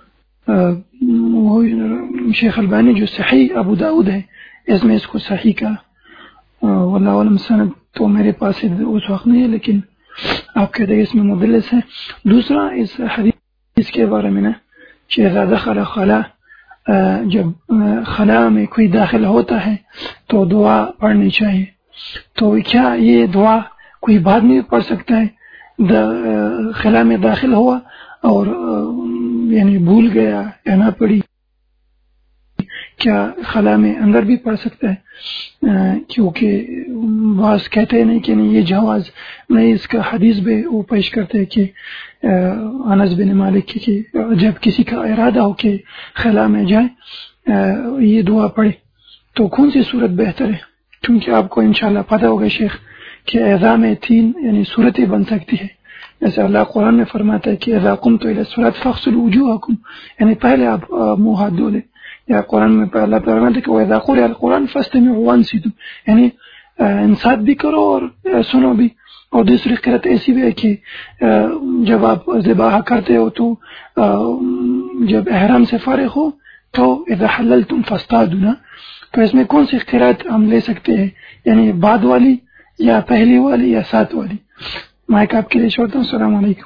وہ شیخ البانی جو صحیح ابو داؤد ہے اس میں اس کو صحیح کا، واللہ علم سند تو میرے پاس اس وقت نہیں ہے، لیکن آپ کہتے ہیں اس میں مدلس ہے۔ دوسرا اس حدیث کے بارے میں نا کہ اذا دخل خلا، جب خلا میں کوئی داخل ہوتا ہے تو دعا پڑھنی چاہیے، تو کیا یہ دعا کوئی بعد میں پڑھ سکتا ہے؟ خلا میں داخل ہوا اور یعنی بھول گیا یا نہ پڑھی، کیا خلا میں اندر بھی پڑھ سکتا ہے؟ کیونکہ بعض کہتے ہیں نہیں کہ نہیں یہ جواز نہیں، اس کا حدیث بھی وہ پیش کرتے ہیں کہ انس بن مالک کہ جب کسی کا ارادہ ہو کہ خلا میں جائے یہ دعا پڑھے، تو کون سی صورت بہتر ہے؟ کیونکہ آپ کو انشاءاللہ پتہ ہوگا شیخ کہ اذا میں 3 یعنی صورتیں بن سکتی ہے، جیسے اللہ قرآن میں فرماتا ہے کہ اذا قمتم الى الصلاة فاغسلوا وجوهكم، یعنی پہلے آپ منہ ہاتھ دھو لیں، یا قرآن میں اللہ فرماتا ہے کہ واذا قرئ القرآن فاستمعوا وانصتوا، یعنی انصات بھی کرو اور سنو بھی۔ اور دوسری قرأت ایسی بھی ہے کہ جب آپ ذبح کرتے ہو تو جب احرام سے فارغ ہو تو اذا حللتم فاصطادوا، تو اس میں کون سی قرأت ہم لے سکتے ہیں، یعنی بعد والی یا پہلی والی یا ساتھ والی؟ مائک آپ کے لیے چھوڑتا ہوں۔ السلام علیکم۔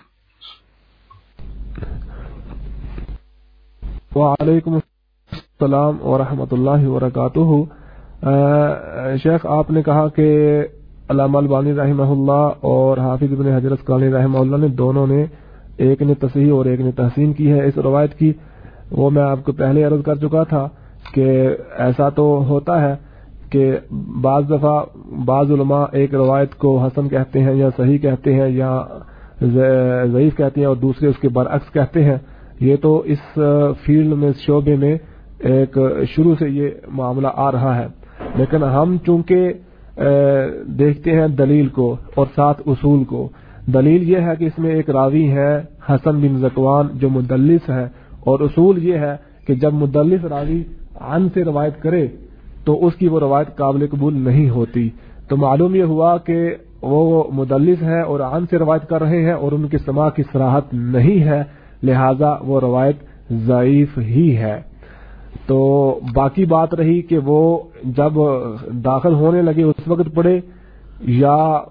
وعلیکم السلام ورحمۃ اللہ وبرکاتہ۔ شیخ، آپ نے کہا کہ علامہ البانی رحمہ اللہ اور حافظ ابن حجر اسقلانی رحمہ اللہ نے دونوں نے، ایک نے تصحیح اور ایک نے تحسین کی ہے اس روایت کی۔ وہ میں آپ کو پہلے عرض کر چکا تھا کہ ایسا تو ہوتا ہے کہ بعض دفعہ بعض علماء ایک روایت کو حسن کہتے ہیں یا صحیح کہتے ہیں یا ضعیف کہتے ہیں، اور دوسرے اس کے برعکس کہتے ہیں۔ یہ تو اس فیلڈ میں، اس شعبے میں ایک شروع سے یہ معاملہ آ رہا ہے، لیکن ہم چونکہ دیکھتے ہیں دلیل کو اور ساتھ اصول کو۔ دلیل یہ ہے کہ اس میں ایک راوی ہے حسن بن ذکوان جو مدلس ہے، اور اصول یہ ہے کہ جب مدلس راوی عن سے روایت کرے تو اس کی وہ روایت قابل قبول نہیں ہوتی۔ تو معلوم یہ ہوا کہ وہ مدلس ہے اور عن سے روایت کر رہے ہیں اور ان کے سماع کی صراحت نہیں ہے، لہذا وہ روایت ضعیف ہی ہے۔ تو باقی بات رہی کہ وہ جب داخل ہونے لگے اس وقت پڑھے یا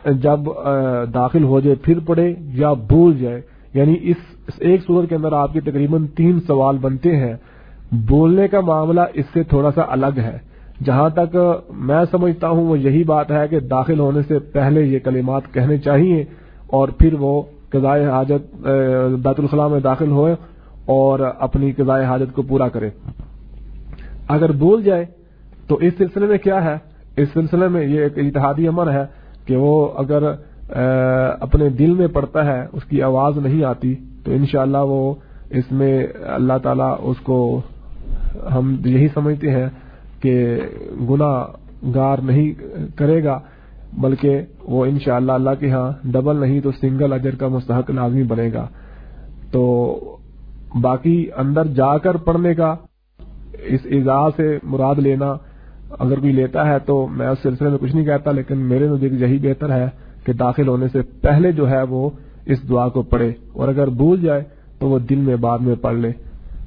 جب داخل ہو جائے پھر پڑھے یا بھول جائے. یعنی اس ایک صورت کے اندر آپ کے تقریباً 3 سوال بنتے ہیں. بولنے کا معاملہ اس سے تھوڑا سا الگ ہے. جہاں تک میں سمجھتا ہوں وہ یہی بات ہے کہ داخل ہونے سے پہلے یہ کلمات کہنے چاہیے اور پھر وہ قضائے حاجت بیت الخلاء میں داخل ہوئے اور اپنی قضائے حاجت کو پورا کرے. اگر بھول جائے تو اس سلسلے میں کیا ہے؟ اس سلسلے میں یہ ایک اجتہادی امر ہے کہ وہ اگر اپنے دل میں پڑتا ہے, اس کی آواز نہیں آتی, تو انشاءاللہ وہ اس میں اللہ تعالیٰ اس کو, ہم یہی سمجھتے ہیں کہ گناہ گار نہیں کرے گا, بلکہ وہ انشاءاللہ اللہ کے ہاں ڈبل نہیں تو سنگل اجر کا مستحق لازمی بنے گا. تو باقی اندر جا کر پڑھنے کا اس اذا سے مراد لینا اگر کوئی لیتا ہے تو میں اس سلسلے میں کچھ نہیں کہتا, لیکن میرے نزدیک یہی بہتر ہے کہ داخل ہونے سے پہلے جو ہے وہ اس دعا کو پڑھے, اور اگر بھول جائے تو وہ دل میں بعد میں پڑھ لے.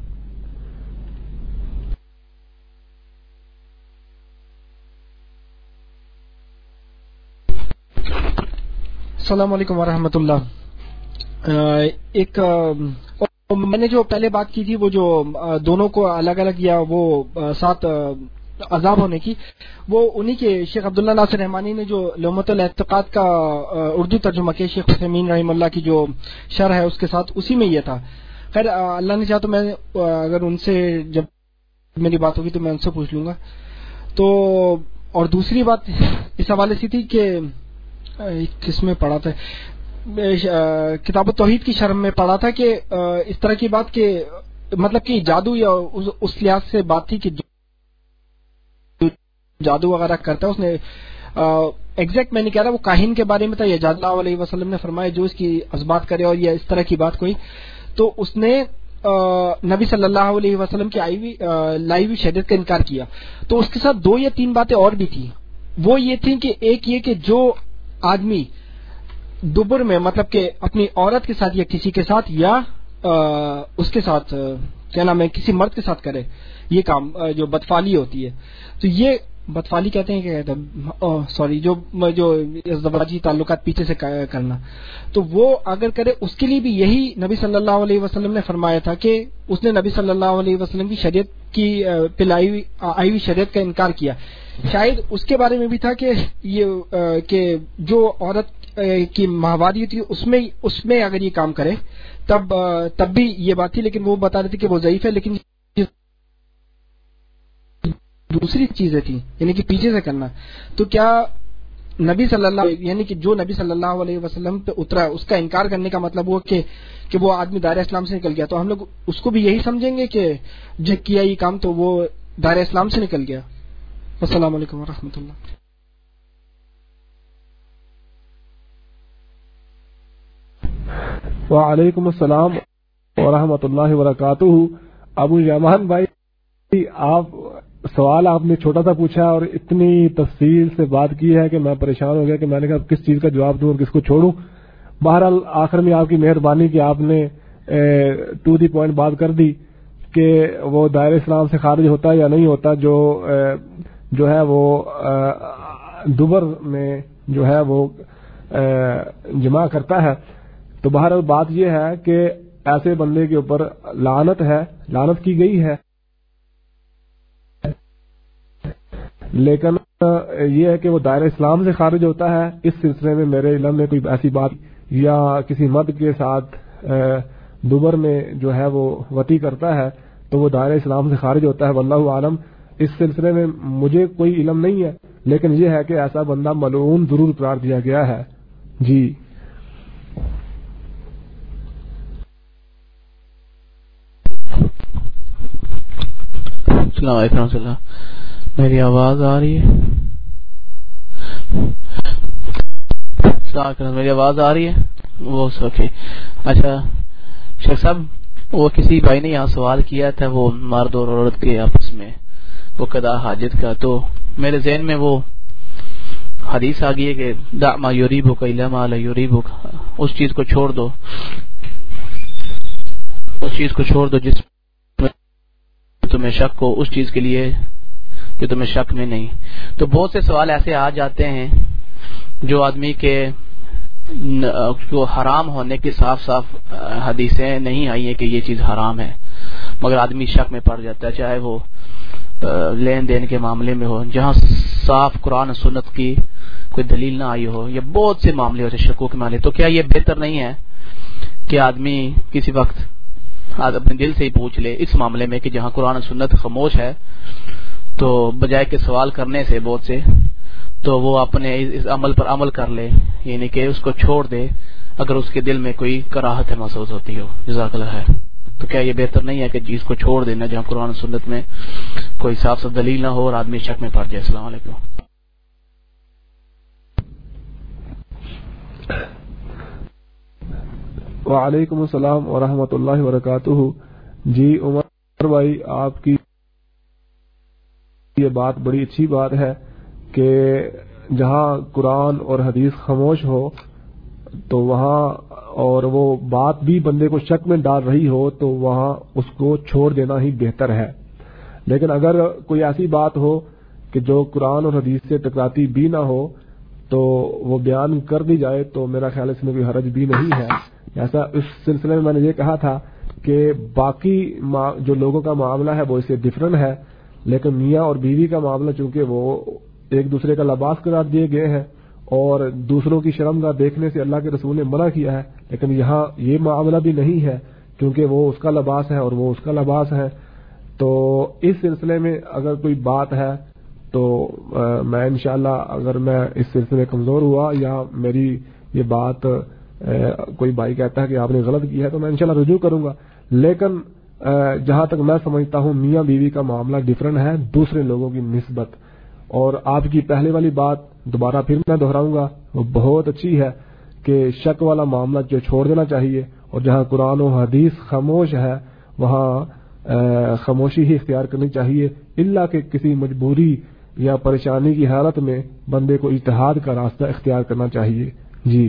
السلام علیکم ورحمۃ اللہ. ایک میں نے جو پہلے بات کی تھی وہ جو دونوں کو الگ الگ یا وہ 7 عذاب ہونے کی, وہ انہی کے شیخ عبداللہ ناصر رحمانی نے جو لومۃ الاعتقاد کا اردو ترجمہ کیا شیخ حسین رحم اللہ کی جو شرح ہے اس کے ساتھ, اسی میں یہ تھا. خیر اللہ نے چاہا تو میں اگر ان سے جب میری بات ہوگی تو میں ان سے پوچھ لوں گا. تو اور دوسری بات اس حوالے سے تھی کہ کس میں پڑھا تھا, کتاب التوحید کی شرح میں پڑھا تھا کہ اس طرح کی بات کہ مطلب کہ جادو یا اس لحاظ سے بات تھی کہ جادو وغیرہ کرتا ہے, اس نے ایگزیکٹ میں نہیں کہہ رہا, وہ کاہن کے بارے میں تھا, یا جاد اللہ علیہ وسلم نے فرمایا جو اس کی اسبات کرے اور یا اس طرح کی بات کوئی, تو اس نے نبی صلی اللہ علیہ وسلم کی لائی ہوئی شریعت کا انکار کیا. تو اس کے ساتھ 2 یا 3 باتیں اور بھی تھیں. وہ یہ تھیں کہ ایک یہ کہ جو آدمی دبر میں مطلب کہ اپنی عورت کے ساتھ یا کسی کے ساتھ یا اس کے ساتھ کیا نام ہے کسی مرد کے ساتھ کرے یہ کام جو بدفعلی ہوتی ہے, تو یہ بدفعلی کہتے ہیں, کیا کہتے ہیں, سوری, جو ازدواجی تعلقات پیچھے سے کرنا, تو وہ اگر کرے اس کے لیے بھی یہی نبی صلی اللہ علیہ وسلم نے فرمایا تھا کہ اس نے نبی صلی اللہ علیہ وسلم کی شریعت کی آئی ہوئی شریعت کا انکار کیا. شاید اس کے بارے میں بھی تھا کہ یہ کہ جو عورت کی ماہواری ہوتی ہے اس میں اگر یہ کام کرے تب بھی یہ بات تھی, لیکن وہ بتا رہے تھے کہ وہ ضعیف ہے. لیکن دوسری چیزیں تھیں یعنی کہ پیچھے سے کرنا, تو کیا نبی صلی اللہ یعنی کہ جو نبی صلی اللہ علیہ وسلم پہ اترا اس کا انکار کرنے کا مطلب وہ کہ وہ آدمی دائرہ اسلام سے نکل گیا, تو ہم لوگ اس کو بھی یہی سمجھیں گے کہ جو کیا یہ کام تو وہ دائرہ اسلام سے نکل گیا. السلام علیکم ورحمۃ اللہ. وعلیکم السلام ورحمۃ اللہ وبرکاتہ. ابو یمان بھائی, سوال آپ نے چھوٹا سا پوچھا اور اتنی تفصیل سے بات کی ہے کہ میں پریشان ہو گیا کہ میں نے کہا کس چیز کا جواب دوں اور کس کو چھوڑوں. بہرحال آخر میں آپ کی مہربانی کہ آپ نے ٹو دی پوائنٹ بات کر دی کہ وہ دائرہ اسلام سے خارج ہوتا ہے یا نہیں ہوتا جو ہے وہ دوبر میں جو ہے وہ جمع کرتا ہے. تو بہرحال بات یہ ہے کہ ایسے بندے کے اوپر لعنت کی گئی ہے, لیکن یہ ہے کہ وہ دائرہ اسلام سے خارج ہوتا ہے. اس سلسلے میں میرے علم میں کوئی ایسی بات یا کسی مرد کے ساتھ دوبر میں جو ہے وہ وطی کرتا ہے تو وہ دائرہ اسلام سے خارج ہوتا ہے. واللہ عالم, اس سلسلے میں مجھے کوئی علم نہیں ہے, لیکن یہ ہے کہ ایسا بندہ ملعون ضرور قرار دیا گیا ہے. جی السلام علیکم ورحمۃ اللہ. میری آواز آ رہی ہے؟ میری آواز آ رہی ہے؟ وہ اوکے. اچھا شیخ صاحب, وہ کسی بھائی نے یہاں سوال کیا تھا وہ مرد اور عورت کے آپس میں وہ قضاء حاجت کا, تو میرے ذہن میں وہ حدیث آ گئی ہے کہ دع ما یریبک الی ما لا یریبک, اس چیز کو چھوڑ دو جس تمہیں شک ہو, اس چیز کے لیے جو تمہیں شک میں نہیں. تو بہت سے سوال ایسے آ جاتے ہیں جو آدمی کے جو حرام ہونے کی صاف صاف حدیثیں نہیں آئی ہیں کہ یہ چیز حرام ہے، مگر آدمی شک میں پڑ جاتا ہے، چاہے وہ لین دین کے معاملے میں ہو جہاں صاف قرآن و سنت کی کوئی دلیل نہ آئی ہو، یا بہت سے معاملے ہوتے شکوک کے معاملے، تو کیا یہ بہتر نہیں ہے کہ آدمی کسی وقت اپنے دل سے ہی پوچھ لے اس معاملے میں کہ جہاں قرآن و سنت خاموش ہے، تو بجائے کہ سوال کرنے سے بہت سے تو وہ اپنے اس عمل پر عمل کر لے، یعنی کہ اس کو چھوڑ دے اگر اس کے دل میں کوئی کراہت محسوس ہوتی ہو. جزاک اللہ خیر. تو کیا یہ بہتر نہیں ہے کہ چیز کو چھوڑ دینا جہاں قرآن و سنت میں کوئی صاف صاف دلیل نہ ہو اور آدمی شک میں پڑ جائے؟ السلام علیکم. وعلیکم السلام ورحمۃ اللہ وبرکاتہ. جی عمر بھائی، آپ کی یہ بات بڑی اچھی بات ہے کہ جہاں قرآن اور حدیث خاموش ہو تو وہاں، اور وہ بات بھی بندے کو شک میں ڈال رہی ہو، تو وہاں اس کو چھوڑ دینا ہی بہتر ہے. لیکن اگر کوئی ایسی بات ہو کہ جو قرآن اور حدیث سے ٹکراتی بھی نہ ہو تو وہ بیان کر دی جائے تو میرا خیال اس میں کوئی حرج بھی نہیں ہے. ایسا اس سلسلے میں نے یہ کہا تھا کہ باقی جو لوگوں کا معاملہ ہے وہ اس سے ڈفرنٹ ہے، لیکن میاں اور بیوی کا معاملہ چونکہ وہ ایک دوسرے کا لباس قرار دیے گئے ہیں اور دوسروں کی شرمگاہ دیکھنے سے اللہ کے رسول نے منع کیا ہے، لیکن یہاں یہ معاملہ بھی نہیں ہے کیونکہ وہ اس کا لباس ہے اور وہ اس کا لباس ہے. تو اس سلسلے میں اگر کوئی بات ہے تو میں انشاءاللہ اگر میں اس سلسلے میں کمزور ہوا یا میری یہ بات کوئی بھائی کہتا ہے کہ آپ نے غلط کیا ہے تو میں انشاءاللہ رجوع کروں گا. لیکن جہاں تک میں سمجھتا ہوں میاں بیوی کا معاملہ ڈفرنٹ ہے دوسرے لوگوں کی نسبت. اور آپ کی پہلے والی بات دوبارہ پھر میں دہراؤں گا، وہ بہت اچھی ہے کہ شک والا معاملہ جو چھوڑ دینا چاہیے، اور جہاں قرآن و حدیث خاموش ہے وہاں خاموشی ہی اختیار کرنی چاہیے، الا کہ کسی مجبوری یا پریشانی کی حالت میں بندے کو اجتہاد کا راستہ اختیار کرنا چاہیے. جی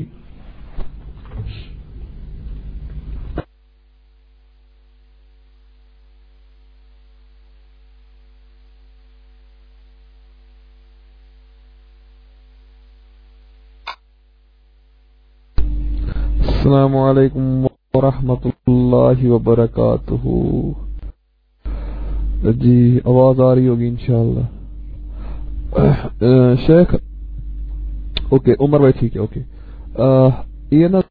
السلام علیکم ورحمۃ اللہ وبرکاتہ. جی آواز آ رہی ہوگی انشاءاللہ. شیخ اوکے عمر بھائی ٹھیک ہے. اوکے یہ نا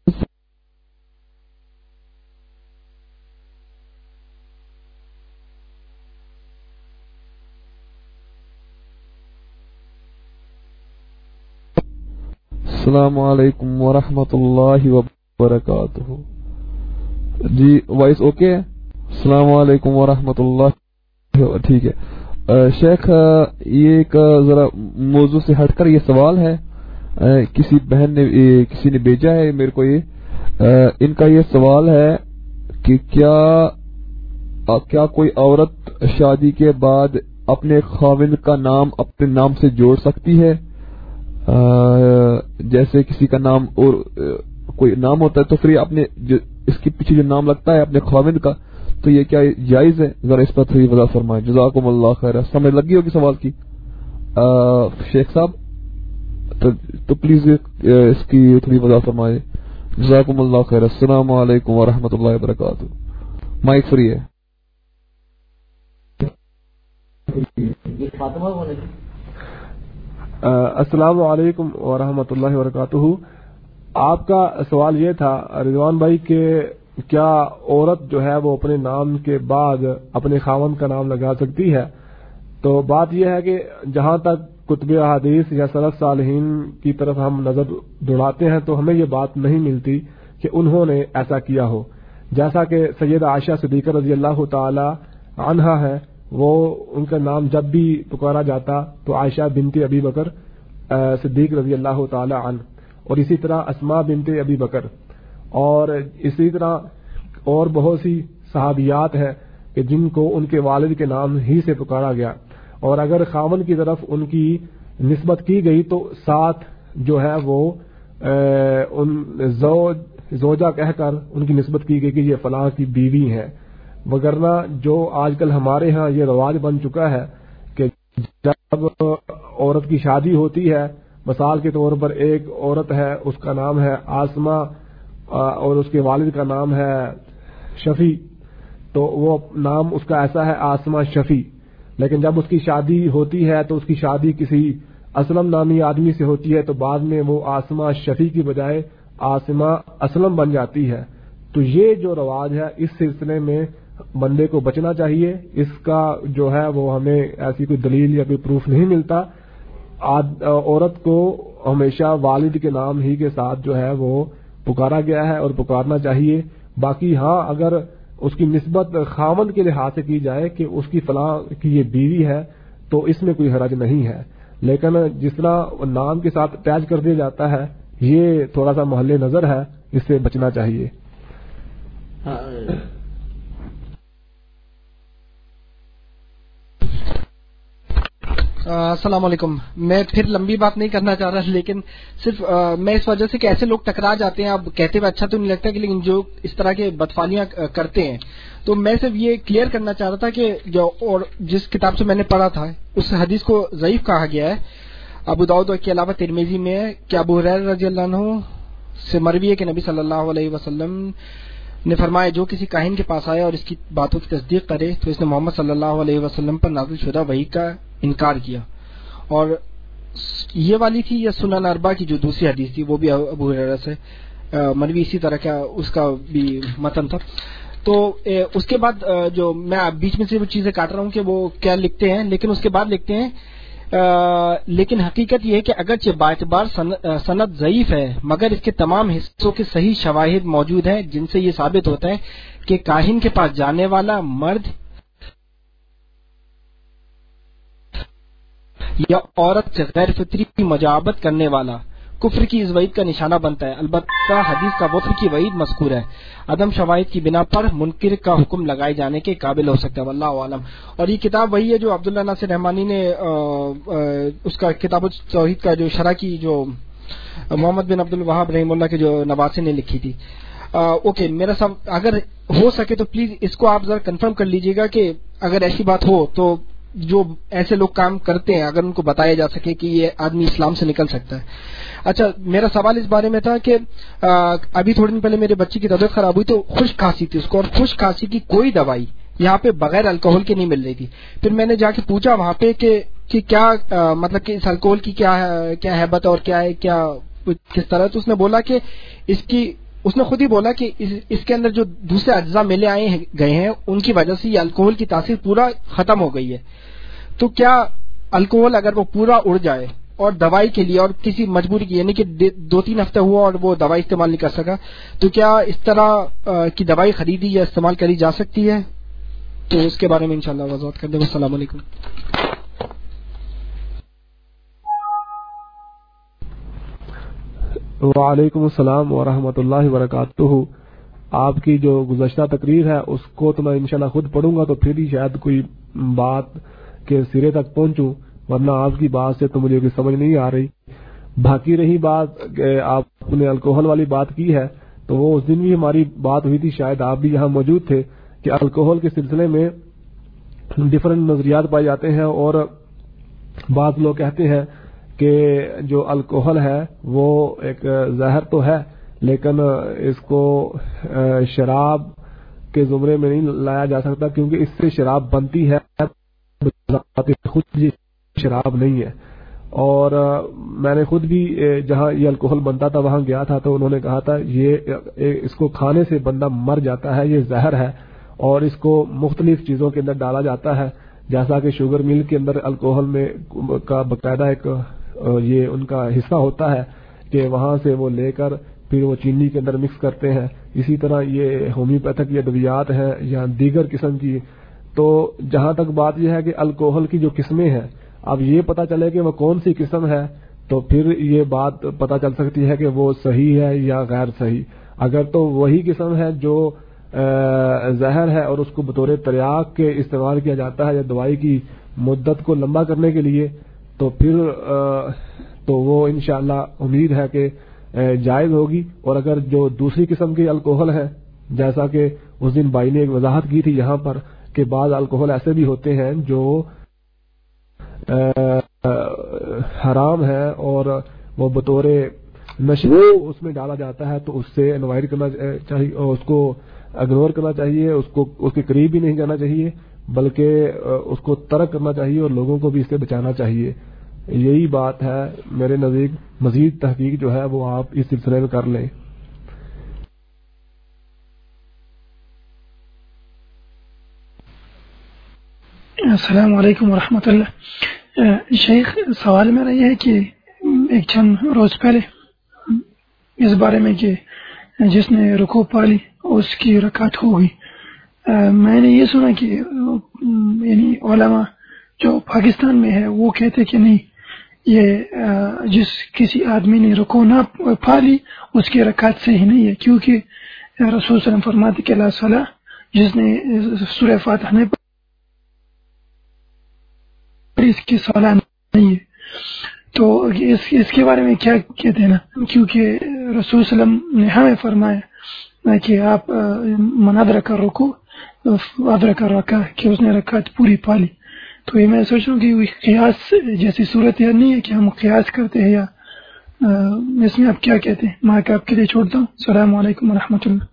السلام علیکم ورحمۃ اللہ وبرکاتہ. جی وائس اوکے ہے؟ السلام علیکم ورحمۃ اللہ. ٹھیک ہے. شیخ یہ ایک ذرا موضوع سے ہٹ کر یہ سوال ہے، کسی بہن نے کسی نے بھیجا ہے میرے کو. یہ ان کا یہ سوال ہے کہ کیا کوئی عورت شادی کے بعد اپنے خاوند کا نام اپنے نام سے جوڑ سکتی ہے؟ جیسے کسی کا نام اور کوئی نام ہوتا ہے تو پھر اپنے اس کے پیچھے جو نام لگتا ہے اپنے خاوند کا، تو یہ کیا جائز ہے؟ ذرا اس پر تھوڑی وضاحت فرمائیں. جزاکم اللہ خیر. سمجھ لگی ہوگی سوال کی شیخ صاحب؟ تو پلیز اس کی تھوڑی وضاحت فرمائیں. جزاکم اللہ خیر. السلام علیکم ورحمۃ اللہ وبرکاتہ. مائک فری ہے. السلام علیکم ورحمۃ اللہ وبرکاتہ. آپ کا سوال یہ تھا رضوان بھائی کہ کیا عورت جو ہے وہ اپنے نام کے بعد اپنے خاوند کا نام لگا سکتی ہے؟ تو بات یہ ہے کہ جہاں تک کتب احادیث یا سلف صالحین کی طرف ہم نظر دوڑاتے ہیں تو ہمیں یہ بات نہیں ملتی کہ انہوں نے ایسا کیا ہو. جیسا کہ سیدہ عائشہ صدیقہ رضی اللہ تعالی عنہا ہے، وہ ان کا نام جب بھی پکارا جاتا تو عائشہ بنت ابی بکر صدیق رضی اللہ تعالی عنہ، اور اسی طرح اسماء بنت ابی بکر، اور اسی طرح اور بہت سی صحابیات ہیں کہ جن کو ان کے والد کے نام ہی سے پکارا گیا. اور اگر خاوند کی طرف ان کی نسبت کی گئی تو ساتھ جو ہے وہ زوجہ کہہ کر ان کی نسبت کی گئی کہ یہ فلاں کی بیوی ہیں. وگرنہ جو آج کل ہمارے ہاں یہ رواج بن چکا ہے کہ جب عورت کی شادی ہوتی ہے مثال کے طور پر ایک عورت ہے، اس کا نام ہے آسمہ اور اس کے والد کا نام ہے شفیع، تو وہ نام اس کا ایسا ہے آسمہ شفیع، لیکن جب اس کی شادی ہوتی ہے تو اس کی شادی کسی اسلم نامی آدمی سے ہوتی ہے، تو بعد میں وہ آسمہ شفیع کی بجائے آسمہ اسلم بن جاتی ہے. تو یہ جو رواج ہے اس سلسلے میں بندے کو بچنا چاہیے. اس کا جو ہے وہ ہمیں ایسی کوئی دلیل یا کوئی پروف نہیں ملتا. عورت کو ہمیشہ والد کے نام ہی کے ساتھ جو ہے وہ پکارا گیا ہے اور پکارنا چاہیے. باقی ہاں اگر اس کی نسبت خاوند کے لحاظ سے کی جائے کہ اس کی فلاں کی یہ بیوی ہے تو اس میں کوئی حرج نہیں ہے، لیکن جس طرح نام کے ساتھ اٹیچ کر دیا جاتا ہے یہ تھوڑا سا محل نظر ہے، اس سے بچنا چاہیے. السلام علیکم. میں پھر لمبی بات نہیں کرنا چاہ رہا، لیکن صرف میں اس وجہ سے کہ ایسے لوگ ٹکرا جاتے ہیں، اب کہتے ہوئے اچھا تو نہیں لگتا کہ لیکن جو اس طرح کے بدفعلیاں کرتے ہیں، تو میں صرف یہ کلیئر کرنا چاہ رہا تھا کہ جو اور جس کتاب سے میں نے پڑھا تھا اس حدیث کو ضعیف کہا گیا ہے. ابو داؤد کے علاوہ ترمذی میں کہ ابو ہریرہ رضی اللہ عنہ سے مروی ہے کہ نبی صلی اللہ علیہ وسلم نے فرمایا جو کسی کاہن کے پاس آیا اور اس کی باتوں کی تصدیق کرے تو اس نے محمد صلی اللہ علیہ وسلم پر نازل شدہ وحی کا انکار کیا. اور یہ والی تھی یا سنن اربع کی جو دوسری حدیث تھی وہ بھی ابو ہریرہ سے مروی اسی طرح کا اس کا بھی متن تھا. تو اس کے بعد جو میں بیچ میں سے وہ چیزیں کاٹ رہا ہوں کہ وہ کیا لکھتے ہیں، لیکن اس کے بعد لکھتے ہیں لیکن حقیقت یہ ہے کہ اگرچہ باعتبار سند ضعیف ہے مگر اس کے تمام حصوں کے صحیح شواہد موجود ہیں جن سے یہ ثابت ہوتا ہے کہ کاہن کے پاس جانے والا مرد یا عورت سے غیر فطری مجابت کرنے والا کفر کی اس وعید کا نشانہ بنتا ہے. البتہ حدیث کا وفر کی وعید مذکور ہے، عدم شواہد کی بنا پر منکر کا حکم لگائے جانے کے قابل ہو سکتا ہے. واللہ عالم. اور یہ کتاب وہی ہے جو عبداللہ ناصر رحمانی نے اس کا کتاب التوحید کا جو شرح کی جو محمد بن عبد الوہاب رحمہ اللہ کے جو نواسے نے لکھی تھی. اوکے میرا سب اگر ہو سکے تو پلیز اس کو آپ ذرا کنفرم کر لیجئے گا کہ اگر ایسی بات ہو تو جو ایسے لوگ کام کرتے ہیں اگر ان کو بتایا جا سکے کہ یہ آدمی اسلام سے نکل سکتا ہے. اچھا میرا سوال اس بارے میں تھا کہ ابھی تھوڑے دن پہلے میرے بچے کی طبیعت خراب ہوئی تو خشک کھانسی تھی اس کو، اور خشک کھانسی کی کوئی دوائی یہاں پہ بغیر الکوہل کے نہیں مل رہی تھی. پھر میں نے جا کے پوچھا وہاں پہ کہ کیا مطلب کہ اس الکوہل کی کیا ہیبت اور کیا ہے کیا کس طرح، تو اس نے بولا کہ اس نے خود ہی بولا کہ اس کے اندر جو دوسرے اجزاء ملے گئے ہیں ان کی وجہ سے یہ الکوہل کی تاثیر پورا ختم ہو گئی ہے. تو کیا الکوہل اگر وہ پورا اڑ جائے اور دوائی کے لیے اور کسی مجبوری کی یعنی کہ 2-3 ہفتے ہوا اور وہ دوائی استعمال نہیں کر سکا تو کیا اس طرح کی دوائی خریدی یا استعمال کری جا سکتی ہے؟ تو اس کے بارے میں انشاءاللہ وضاحت کر دیں. السلام علیکم. وعلیکم السلام ورحمۃ اللہ وبرکاتہ. آپ کی جو گزشتہ تقریر ہے اس کو تو میں انشاءاللہ خود پڑھوں گا تو پھر ہی شاید کوئی بات کے سرے تک پہنچوں، ورنہ آپ کی بات سے تو مجھے کوئی سمجھ نہیں آ رہی. باقی رہی بات کہ آپ نے الکوہل والی بات کی ہے تو وہ اس دن بھی ہماری بات ہوئی تھی، شاید آپ بھی یہاں موجود تھے، کہ الکوہل کے سلسلے میں ڈفرنٹ نظریات پائے جاتے ہیں اور بعض لوگ کہتے ہیں کہ جو الکوہل ہے وہ ایک زہر تو ہے لیکن اس کو شراب کے زمرے میں نہیں لایا جا سکتا کیونکہ اس سے شراب بنتی ہے، خود شراب نہیں ہے. اور میں نے خود بھی جہاں یہ الکوہل بنتا تھا وہاں گیا تھا تو انہوں نے کہا تھا یہ اس کو کھانے سے بندہ مر جاتا ہے، یہ زہر ہے اور اس کو مختلف چیزوں کے اندر ڈالا جاتا ہے، جیسا کہ شوگر مل کے اندر الکوہل میں کا باقاعدہ ایک یہ ان کا حصہ ہوتا ہے کہ وہاں سے وہ لے کر پھر وہ چینی کے اندر مکس کرتے ہیں. اسی طرح یہ ہومیوپیتھک یہ ادویات ہیں یا دیگر قسم کی. تو جہاں تک بات یہ ہے کہ الکوہل کی جو قسمیں ہیں اب یہ پتہ چلے کہ وہ کون سی قسم ہے تو پھر یہ بات پتہ چل سکتی ہے کہ وہ صحیح ہے یا غیر صحیح. اگر تو وہی قسم ہے جو زہر ہے اور اس کو بطور تریاق کے استعمال کیا جاتا ہے یا دوائی کی مدت کو لمبا کرنے کے لیے تو پھر تو وہ انشاءاللہ امید ہے کہ جائز ہوگی. اور اگر جو دوسری قسم کی الکوہل ہے جیسا کہ اس دن بھائی نے ایک وضاحت کی تھی یہاں پر کہ بعض الکوہل ایسے بھی ہوتے ہیں جو حرام ہے اور وہ بطور نشے اس میں ڈالا جاتا ہے تو اس سے انوائٹ کرنا چاہیے، اس کو اگنور کرنا چاہیے، اس کے قریب بھی نہیں جانا چاہیے، بلکہ اس کو ترک کرنا چاہیے اور لوگوں کو بھی اس سے بچانا چاہیے. یہی بات ہے میرے نزدیک. مزید تحقیق جو ہے وہ آپ اس سلسلے میں کر لیں. السلام علیکم ورحمۃ اللہ. شیخ، سوال میرا یہ ہے کہ ایک چند روز پہلے اس بارے میں کہ جس نے رکوع پالی اس کی رکعت ہو گئی، میں نے یہ سنا کہ یعنی علماء جو پاکستان میں ہے وہ کہتے کہ نہیں، یہ جس کسی آدمی نے رکوع نہ پالی اس کی رکعت صحیح نہیں ہے، کیونکہ رسول صلی اللہ علیہ وسلم فرماتے کہ لا صلاح جس نے سورہ فاتحہ نہیں پڑھی اس کی صلاح نہیں ہے. تو اس کے بارے میں کیا کہتے ہیں نا، کیونکہ رسول صلی اللہ علیہ وسلم نے ہمیں فرمایا کہ آپ من ادرک الرکوع ادرک الرکعہ، کہ اس نے رکعت پوری پالی. تو یہ میں سوچ رہا ہوں کہ قیاس جیسی صورت یہ نہیں ہے کہ ہم قیاس کرتے ہیں، یا اس میں آپ کیا کہتے ہیں؟ میں آپ کے لیے چھوڑتا ہوں. السلام علیکم ورحمۃ اللہ.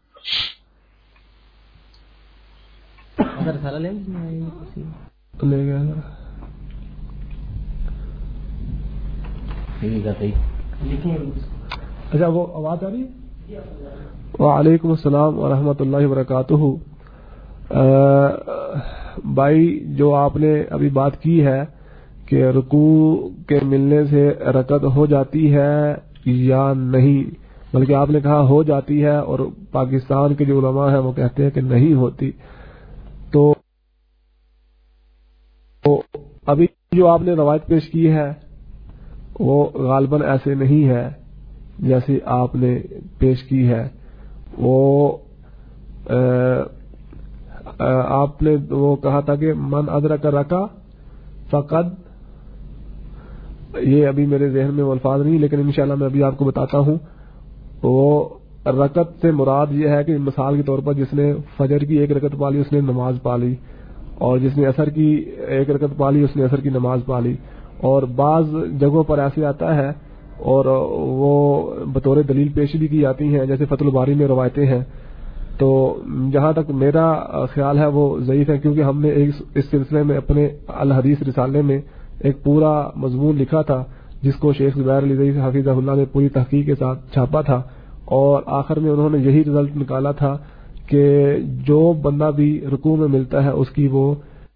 اچھا، وہ آواز آ رہی ہے؟ وعلیکم السلام ورحمۃ اللہ وبرکاتہ. بھائی، جو آپ نے ابھی بات کی ہے کہ رکوع کے ملنے سے رکعت ہو جاتی ہے یا نہیں، بلکہ آپ نے کہا ہو جاتی ہے اور پاکستان کے جو علماء ہیں وہ کہتے ہیں کہ نہیں ہوتی، تو ابھی جو آپ نے روایت پیش کی ہے وہ غالباً ایسے نہیں ہے جیسے آپ نے پیش کی ہے. وہ آپ نے وہ کہا تھا کہ من ادرک رکع فقد، یہ ابھی میرے ذہن میں وہ الفاظ نہیں، لیکن انشاءاللہ میں ابھی آپ کو بتاتا ہوں. وہ رکعت سے مراد یہ ہے کہ مثال کے طور پر جس نے فجر کی ایک رکعت پالی اس نے نماز پالی، اور جس نے عصر کی ایک رکعت پالی اس نے عصر کی نماز پالی. اور بعض جگہوں پر ایسے آتا ہے اور وہ بطور دلیل پیش بھی کی جاتی ہیں، جیسے فتح الباری میں روایتیں ہیں. تو جہاں تک میرا خیال ہے وہ ضعیف ہے، کیونکہ ہم نے اس سلسلے میں اپنے الحدیث رسالے میں ایک پورا مضمون لکھا تھا جس کو شیخ زبیر علی ضعیف حفیظہ اللہ نے پوری تحقیق کے ساتھ چھاپا تھا، اور آخر میں انہوں نے یہی رزلٹ نکالا تھا کہ جو بندہ بھی رکوع میں ملتا ہے اس کی وہ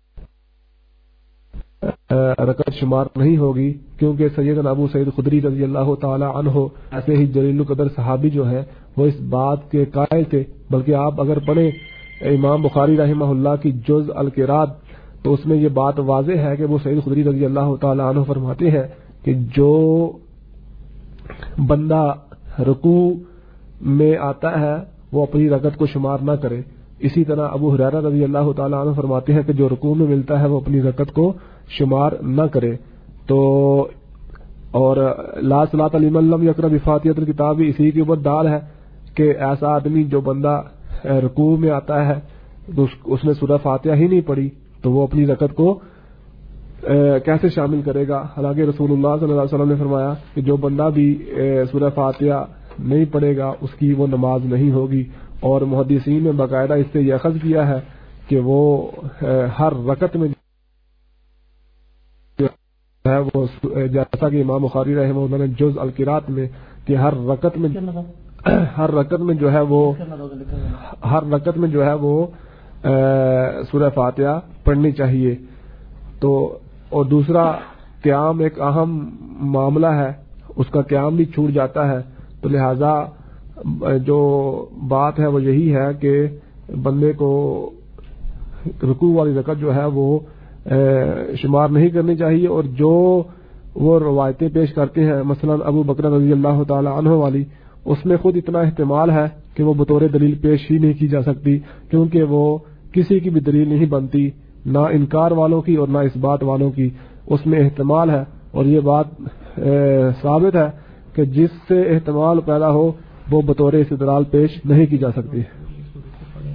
رکعت شمار نہیں ہوگی، کیونکہ سیدنا ابو سعید خدری رضی اللہ تعالی عنہ ایسے ہی جلیل القدر صحابی جو ہے وہ اس بات کے قائل تھے. بلکہ آپ اگر پڑھیں امام بخاری رحمہ اللہ کی جز القراءت تو اس میں یہ بات واضح ہے کہ وہ سعید خدری رضی اللہ تعالی عنہ فرماتے ہیں کہ جو بندہ رکوع میں آتا ہے وہ اپنی رکعت کو شمار نہ کرے. اسی طرح ابو ہریرہ رضی اللہ تعالی عنہ فرماتے ہیں کہ جو رکوع میں ملتا ہے وہ اپنی رکعت کو شمار نہ کرے. تو اور لا صلاۃ لمن لم یقرأ بفاتحۃ الکتاب اسی کے اوپر دال ہے کہ ایسا آدمی جو بندہ رکوع میں آتا ہے تو اس نے سورہ فاتحہ ہی نہیں پڑھی تو وہ اپنی رکعت کو کیسے شامل کرے گا. حالانکہ رسول اللہ صلی اللہ علیہ وسلم نے فرمایا کہ جو بندہ بھی سورہ فاتحہ نہیں پڑھے گا اس کی وہ نماز نہیں ہوگی. اور محدثین نے باقاعدہ اس سے یہ اخذ کیا ہے کہ وہ ہر رکعت میں ہے وہ جیسا کہ امام بخاری رحمہ اللہ نے جز القراءت میں کہ ہر رکعت میں جو ہے وہ سورہ فاتحہ پڑھنی چاہیے. تو اور دوسرا قیام ایک اہم معاملہ ہے، اس کا قیام بھی چھوٹ جاتا ہے. تو لہذا جو بات ہے وہ یہی ہے کہ بندے کو رکوع والی رکعت جو ہے وہ شمار نہیں کرنی چاہیے. اور جو وہ روایتیں پیش کرتے ہیں مثلا ابو بکر رضی اللہ تعالی عنہ والی، اس میں خود اتنا احتمال ہے کہ وہ بطور دلیل پیش ہی نہیں کی جا سکتی، کیونکہ وہ کسی کی بھی دلیل نہیں بنتی، نہ انکار والوں کی اور نہ اس بات والوں کی. اس میں احتمال ہے اور یہ بات ثابت ہے کہ جس سے احتمال پیدا ہو وہ بطور استدلال پیش نہیں کی جا سکتی.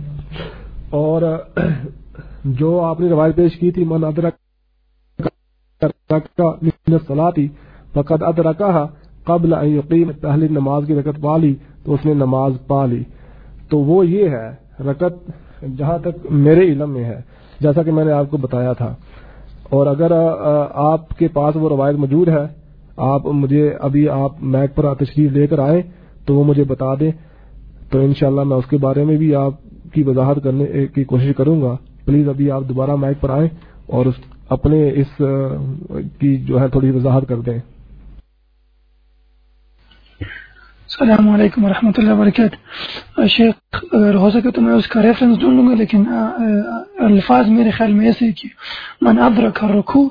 اور جو آپ نے روایت پیش کی تھی من ادرک रका मिन सलाती फकद अदरकाहा क़ब्ल अन युक़ीम, पहली नमाज की रकत पा ली तो उसने नमाज पा ली। तो वो ये है रकत जहां तक मेरे इल्म में है, जैसा कि मैंने आपको बताया था। और अगर आपके पास वो रवायत मौजूद है, आप मुझे अभी आप मैक पर तशरीफ लेकर आए तो वो मुझे बता दें, तो इंशाल्लाह मैं उसके बारे में भी आपकी वजाहत करने की कोशिश करूंगा। प्लीज अभी आप दोबारा मैक पर आए और अपने इस की जो है थोड़ी वजाहत कर दें। अस्सलामु अलैकुम वरहमतुल्लाहि वबरकातुहू। शेख अगर हो सके तो मैं उसका रेफरेंस ढूंढ लूंगा, लेकिन अल्फाज मेरे ख्याल में ऐसे कि मन अदरक रुकू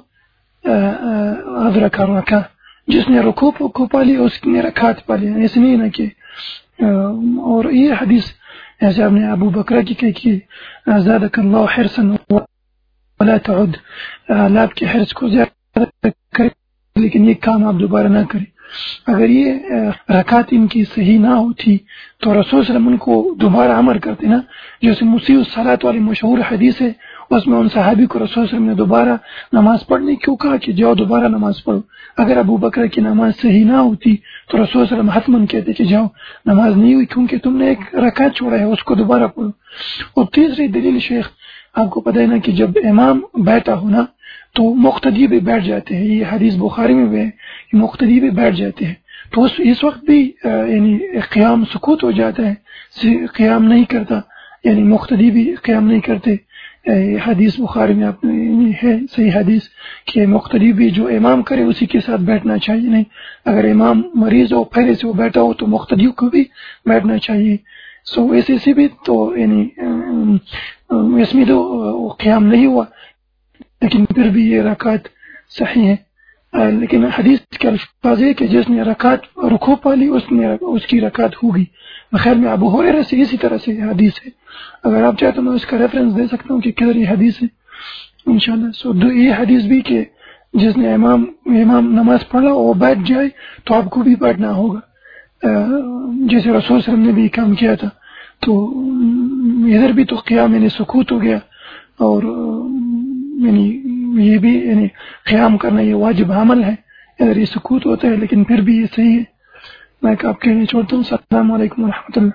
अदरक रका, जिसने रुकू को पा लिया उसने रकात पा लिया, ऐसे नहीं ना कि और ये हदीस ऐसे आपने अबू बकरा की कही कि ज़ादकल्लाहु हिरसन वला तउद, अल्लाह आपके हिर्स को ज्यादा करे लेकिन ये काम आप दोबारा ना करें। अगर ये रकात इनकी सही ना होती तो रसूल सल्लल्लाहु अलैहि वसल्लम उनको दोबारा अमर करते ना, जैसे मुसीउ सलात वाली मशहूर हदीस है, उसमें उन सहाबी को रसूल सल्लल्लाहु अलैहि वसल्लम ने दोबारा नमाज पढ़ने क्यों कहा कि जाओ दोबारा नमाज पढ़ो। अगर अबू बकर की नमाज सही ना होती तो रसूल सल्लल्लाहु अलैहि वसल्लम हतमन कहते कि जाओ नमाज नहीं हुई क्योंकि तुमने एक रकात छोड़ा है, उसको दोबारा पढ़ो। और तीसरी दलील शेख आपको पता है ना कि जब इमाम बैठा हो ना तो मुक्तदी भी बैठ जाते हैं, ये हदीस बुखारी में भी है कि मुक्तदी भी बैठ जाते हैं, तो इस वक्त भी यानी क़याम सुकूत हो जाता है, क़याम नहीं करता, यानी मुक्तदी भी क़याम नहीं करते। हदीस बुखारी में आपने है सही हदीस कि मुक्तदी भी जो इमाम करे उसी के साथ बैठना चाहिए, नहीं अगर इमाम मरीज हो पहले से वो बैठा हो तो मुक्तदी को भी बैठना चाहिए। सो ऐसे भी तो यानी इसमें तो क़याम नहीं हुआ लेकिन फिर भी ये रकात सही है। लेकिन हदीस के अल्फाज है कि जिसने रकात रुकू पा ली उसकी रकात होगी। ख्याल में अबू हुरैरा से इसी तरह से हदीस है, अगर आप चाहे तो मैं उसका रेफरेंस दे सकता हूँ कि किधर ये हदीस है इंशाल्लाह। सो ये हदीस भी कि जिसने इमाम नमाज पढ़ा और बैठ जाए तो आपको भी बैठना होगा, जैसे रसूल सल्लल्लाहु अलैहि वसल्लम ने भी काम किया था। तो इधर भी तो क़याम यानी सुकूत हो गया और यानी ये भी यानी क़याम करना ये वाजिब अमल है, अगर ये सुकूत होता है लेकिन फिर भी ये सही है। मैं आपके लिए छोड़ता हूँ। अस्सलामु अलैकुम वरहमतुल्लाह।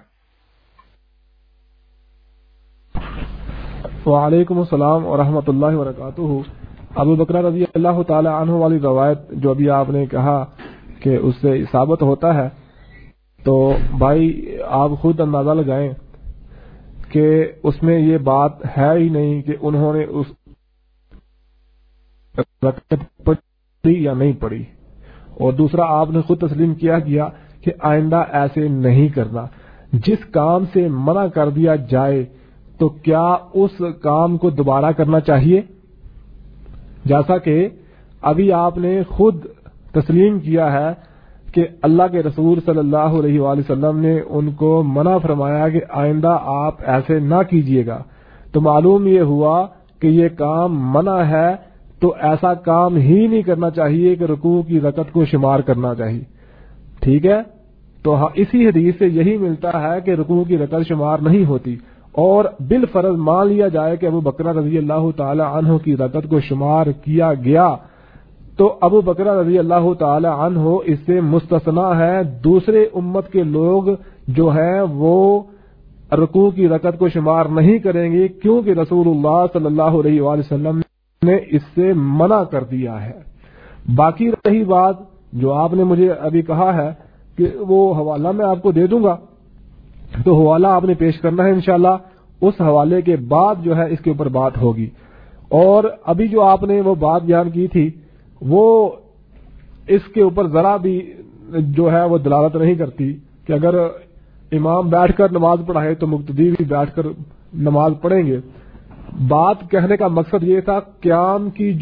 वालेकुम अस्सलाम वरहमतुल्लाहि वबरकातुहू। अबू बकर रज़ी अल्लाह ताला अन्हु वाली रवायत जो अभी आपने कहा कि उससे साबित होता है, तो भाई आप खुद अंदाजा लगाएं कि उसमें ये बात है ही नहीं कि उन्होंने उस रकत पढ़ी या नहीं पढ़ी। और दूसरा आपने खुद तस्लीम किया कि आइंदा ऐसे नहीं करना। जिस काम से मना कर दिया जाए तो क्या उस काम को दोबारा करना चाहिए? जैसा कि अभी आपने खुद तस्लीम किया है कि अल्लाह के रसूल सल्लल्लाहु अलैहि वसल्लम ने उनको मना फरमाया कि आइंदा आप ऐसे ना कीजिएगा, तो मालूम ये हुआ कि ये काम मना है, तो ऐसा काम ही नहीं करना चाहिए कि रुकू की रकत को शुमार करना चाहिए। ठीक है, तो इसी हदीस से यही मिलता है कि रुकू की रकत शुमार नहीं होती। और बिल फर्ज मान लिया जाए कि अबू बकर रज़ी अल्लाह ताला अन्हु की रकत को शुमार किया गया, तो अबू बकर रज़ी अल्लाह ताला अन्हु इससे मुस्तस्ना है। दूसरे उम्मत के लोग जो हैं वो रुकू की रकत को शुमार नहीं करेंगे क्योंकि रसूलुल्लाह सल्लल्लाहु अलैहि वसल्लम ने इससे मना कर दिया है। बाकी रही बात जो आपने मुझे अभी कहा है कि वो हवाला मैं आपको दे दूंगा, तो हवाला आपने पेश करना है इंशाल्लाह। उस हवाले के बाद जो है इसके ऊपर बात होगी। और अभी जो आपने वो बात बयान की थी वो इसके ऊपर जरा भी जो है वो दलालत नहीं करती कि अगर इमाम बैठकर नमाज पढ़ाए तो मुक्तदी भी बैठकर नमाज पढ़ेंगे। बात कहने का मकसद ये था क़याम के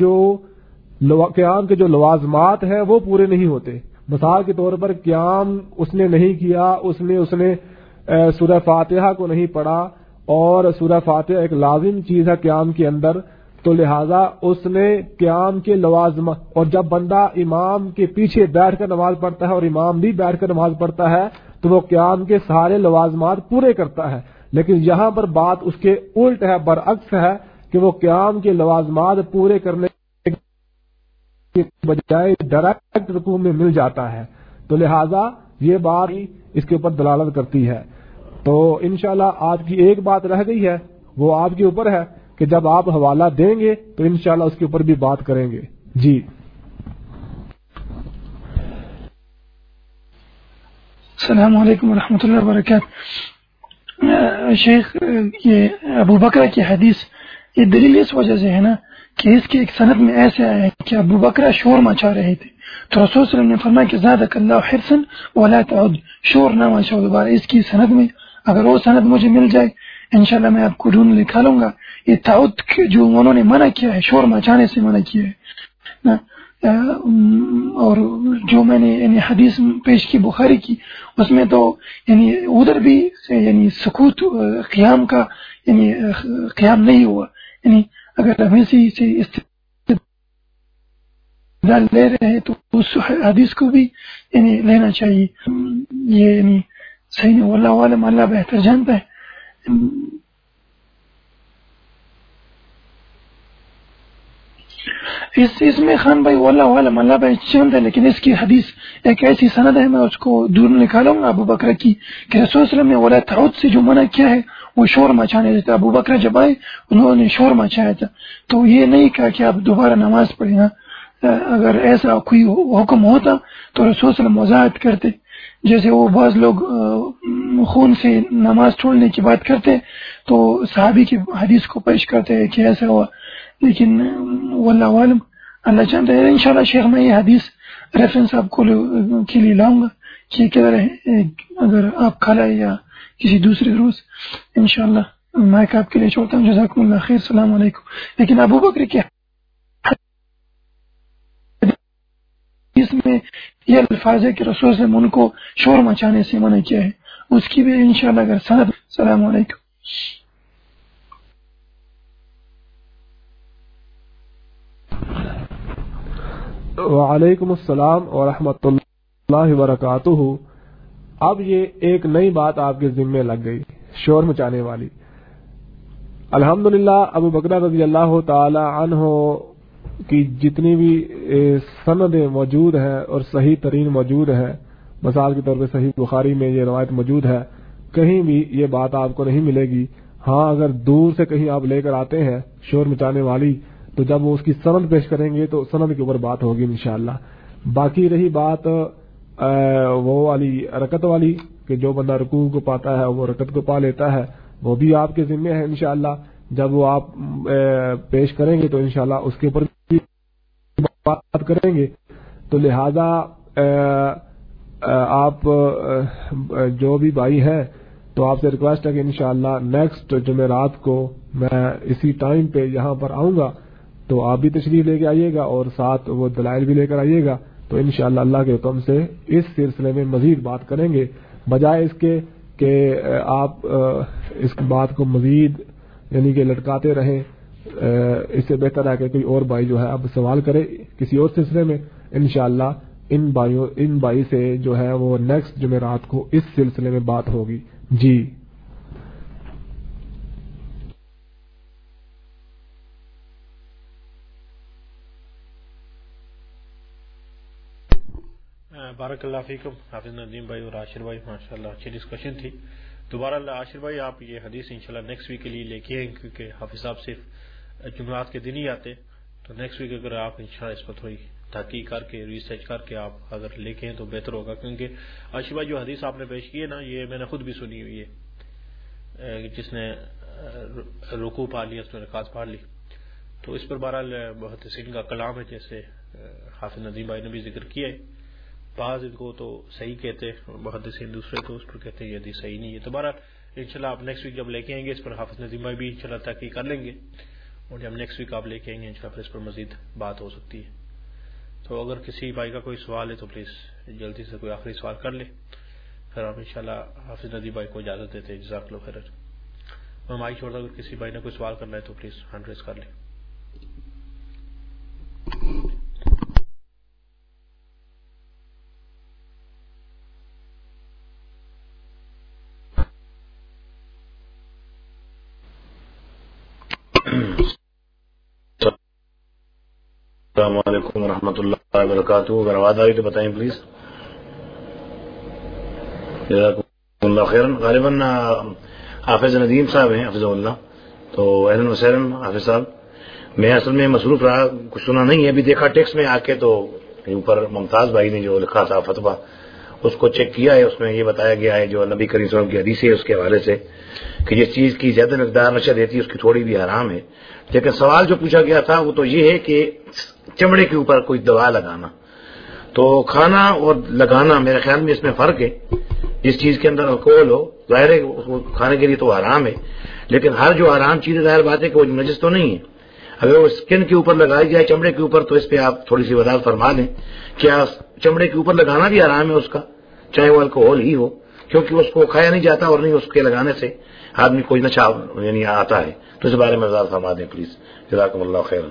जो लवाजमात हैं वो पूरे नहीं होते। मिसाल के तौर पर क़याम उसने नहीं किया, उसने सूरह फातिहा को नहीं पढ़ा, और सूरह फातिहा एक लाजिम चीज है क़याम के अंदर, तो लिहाजा उसने क़याम के लवाजमात, और जब बंदा इमाम के पीछे बैठकर नमाज पढ़ता है और इमाम भी बैठकर नमाज पढ़ता है तो वो क़याम के सारे लवाजमात पूरे करता है। लेकिन यहां पर बात उसके उल्ट है, बरअक्स है कि वो क़याम के लवाजमात पूरे करने کے بجائے ڈائریکٹ رکوع میں مل جاتا ہے. تو لہذا یہ بات اس کے اوپر دلالت کرتی ہے. تو انشاءاللہ آج کی ایک بات رہ گئی ہے، وہ آپ کے اوپر ہے کہ جب آپ حوالہ دیں گے تو انشاءاللہ اس کے اوپر بھی بات کریں گے. جی السلام علیکم ورحمۃ اللہ وبرکاتہ. شیخ، یہ ابو بکر کی حدیث یہ دلیل اس وجہ سے ہے نا کہ اس کی ایک سند میں ایسے آیا ہے کہ ابو بکر شور مچا رہے تھے تو رسول صلی اللہ علیہ وسلم نے فرمایا کہ زادک اللہ حرصا ولا تعد، شور نہ مچاؤ دوبارہ. اس کی سند میں اگر وہ سند مجھے مل جائے انشاءاللہ میں آپ کو ڈھونڈ نکالوں گا. یہ تعد جو انہوں نے منع کیا ہے، شور مچانے سے منع کیا ہے نا. اور جو میں نے یعنی حدیث پیش کی بخاری کی، اس میں تو یعنی ادھر بھی یعنی سکوت قیام کا یعنی قیام نہیں ہوا. یعنی اگر ہم اسی سے استدلال لے رہے ہیں تو اس حدیث کو بھی یعنی لینا چاہیے. یہ یعنی صحیح نہیں. واللہ عالم، اللہ بہتر جانتا ہے. اس میں خان بھائی واللہ عالم، اللہ بہتر جانتا ہے، لیکن اس کی حدیث ایک ایسی سند ہے، میں اس کو دور نکالوں گا ابو بکر کی کہ رسول صلی اللہ علیہ وسلم نے ولا تعود سے جو منع کیا ہے وہ شور مچانے سے. ابو بکر جب آئے انہوں نے شور مچایا تھا، تو یہ نہیں کہا کہ آپ دوبارہ نماز پڑھیں. اگر ایسا کوئی حکم ہوتا تو رسول صلی اللہ علیہ وسلم وضاحت کرتے. جیسے وہ بعض لوگ خون سے نماز چھوڑنے کی بات کرتے تو صحابی کی حدیث کو پیش کرتے ہیں کہ ایسا ہوا، لیکن واللہ عالم، اللہ جانتا ہے. انشاءاللہ شیخ میں یہ حدیث ریفرنس آپ کو کے لیے لاؤں گا کہ کدھر ہے، اگر آپ کھلا یا کسی دوسرے روز. انشاءاللہ میں آپ کے لیے چھوڑتا ہوں. جزاکم اللہ خیر. السلام علیکم. لیکن ابو بکر کے اس میں یہ الفاظ ہے کہ رسول سے ان کو شور مچانے سے منع کیا ہے، اس کی بھی انشاءاللہ اگر سند. السلام علیکم. وعلیکم السلام ورحمۃ اللہ وبرکاتہ. اب یہ ایک نئی بات آپ کے ذمے لگ گئی، شور مچانے والی. الحمدللہ ابو بکر رضی اللہ تعالی عنہ کی جتنی بھی سندیں موجود ہیں اور صحیح ترین موجود ہے، مثال کے طور پہ صحیح بخاری میں یہ روایت موجود ہے، کہیں بھی یہ بات آپ کو نہیں ملے گی. ہاں اگر دور سے کہیں آپ لے کر آتے ہیں شور مچانے والی تو جب وہ اس کی سند پیش کریں گے تو سند کے اوپر بات ہوگی انشاءاللہ. باقی رہی بات وہ والی رکعت والی کہ جو بندہ رکوع کو پاتا ہے وہ رکعت کو پا لیتا ہے، وہ بھی آپ کے ذمہ ہے انشاءاللہ. جب وہ آپ پیش کریں گے تو انشاءاللہ اس کے اوپر بھی بات کریں گے. تو لہذا آپ جو بھی بھائی ہیں تو آپ سے ریکویسٹ ہے کہ انشاءاللہ نیکسٹ جمعرات کو میں اسی ٹائم پہ یہاں پر آؤں گا، تو آپ بھی تشریف لے کے آئیے گا اور ساتھ وہ دلائل بھی لے کر آئیے گا. تو انشاءاللہ اللہ کے حکم سے اس سلسلے میں مزید بات کریں گے، بجائے اس کے کہ آپ اس بات کو مزید یعنی کہ لٹکاتے رہیں. اس سے بہتر ہے کہ کوئی اور بھائی جو ہے اب سوال کرے کسی اور سلسلے میں. انشاءاللہ ان بھائی سے جو ہے وہ نیکسٹ جمعرات کو اس سلسلے میں بات ہوگی. جی بارک اللہ فیکم حافظ ندیم بھائی اور عاشر بھائی، ماشاءاللہ اچھی ڈسکشن تھی. دوبارہ عاشر بھائی آپ یہ حدیث انشاءاللہ نیکسٹ ویک کے لیے لے کے آئیں، کیونکہ حافظ صاحب صرف جمعرات کے دن ہی آتے. تو نیکسٹ ویک اگر آپ انشاءاللہ اس پر تھوڑی تحقیق کر کے ریسرچ کر کے آپ اگر لے کے ہیں تو بہتر ہوگا، کیونکہ عاشر بھائی جو حدیث آپ نے پیش کی ہے نا، یہ میں نے خود بھی سنی ہوئی ہے. جس نے رکوع پا لیا اس نے رکعت پڑھ لی. تو اس پر بہرحال محدثین کا کلام ہے، جیسے حافظ ندیم بھائی نے بھی ذکر کیا ہے. بعض ان کو تو صحیح کہتے ہیں محدثین، دوسرے تو اس پر کہتے ہیں یہ حدیث صحیح نہیں ہے. تو بہرحال انشاءاللہ آپ نیکسٹ ویک جب لے کے آئیں گے اس پر حافظ ندیم بھائی بھی انشاءاللہ تحقیق کر لیں گے، اور جب نیکسٹ ویک آپ لے کے آئیں گے انشاءاللہ پھر اس پر مزید بات ہو سکتی ہے. تو اگر کسی بھائی کا کوئی سوال ہے تو پلیز جلدی سے کوئی آخری سوال کر لے، پھر ہم انشاءاللہ حافظ ندیم بھائی کو اجازت دیتے ہیں. جزاک اللہ خیر. میں مائک چھوڑتا ہوں، اگر کسی بھائی نے کوئی سوال کرنا ہے تو پلیز ہینڈ ریز کر لیں. السلام علیکم ورحمۃ اللہ وبرکاتہ. اگر آواز آ رہی تو بتائیں پلیز. جزاکم اللہ خیرن. غالباً حافظ ندیم صاحب ہیں حافظ اللہ. تو اہلاً وسہلاً حافظ صاحب. میں اصل میں مصروف رہا, کچھ سنا نہیں ہے. ابھی دیکھا ٹیکسٹ میں آ کے تو اوپر ممتاز بھائی نے جو لکھا تھا فتویٰ اس کو چیک کیا ہے. اس میں یہ بتایا گیا ہے جو نبی کریم صلی اللہ علیہ وسلم کی حدیث ہے اس کے حوالے سے کہ جس چیز کی زیادہ مقدار نشہ دیتی ہے اس کی تھوڑی بھی حرام ہے. لیکن سوال جو پوچھا گیا تھا وہ تو یہ ہے کہ چمڑے کے اوپر کوئی دوا لگانا. تو کھانا اور لگانا میرے خیال میں اس میں فرق ہے. جس چیز کے اندر الکوہل ہو ظاہر ہے اس کو کھانے کے لیے تو حرام ہے, لیکن ہر جو حرام چیز ظاہر بات ہے کہ وہ نجس تو نہیں ہے. اگر وہ اسکن کے اوپر لگائی جائے چمڑے کے اوپر تو اس پہ آپ تھوڑی سی وضاحت فرما دیں. کیا چمڑے کے اوپر لگانا بھی حرام ہے اس کا, چاہے وہ الکوہل ہی ہو, کیونکہ اس کو کھایا نہیں جاتا اور نہیں اس کے لگانے سے آدمی کوئی نشہ یعنی آتا ہے. تو اس بارے میں وضاحت فرما دیں پلیز. جزاکم اللہ خیرا.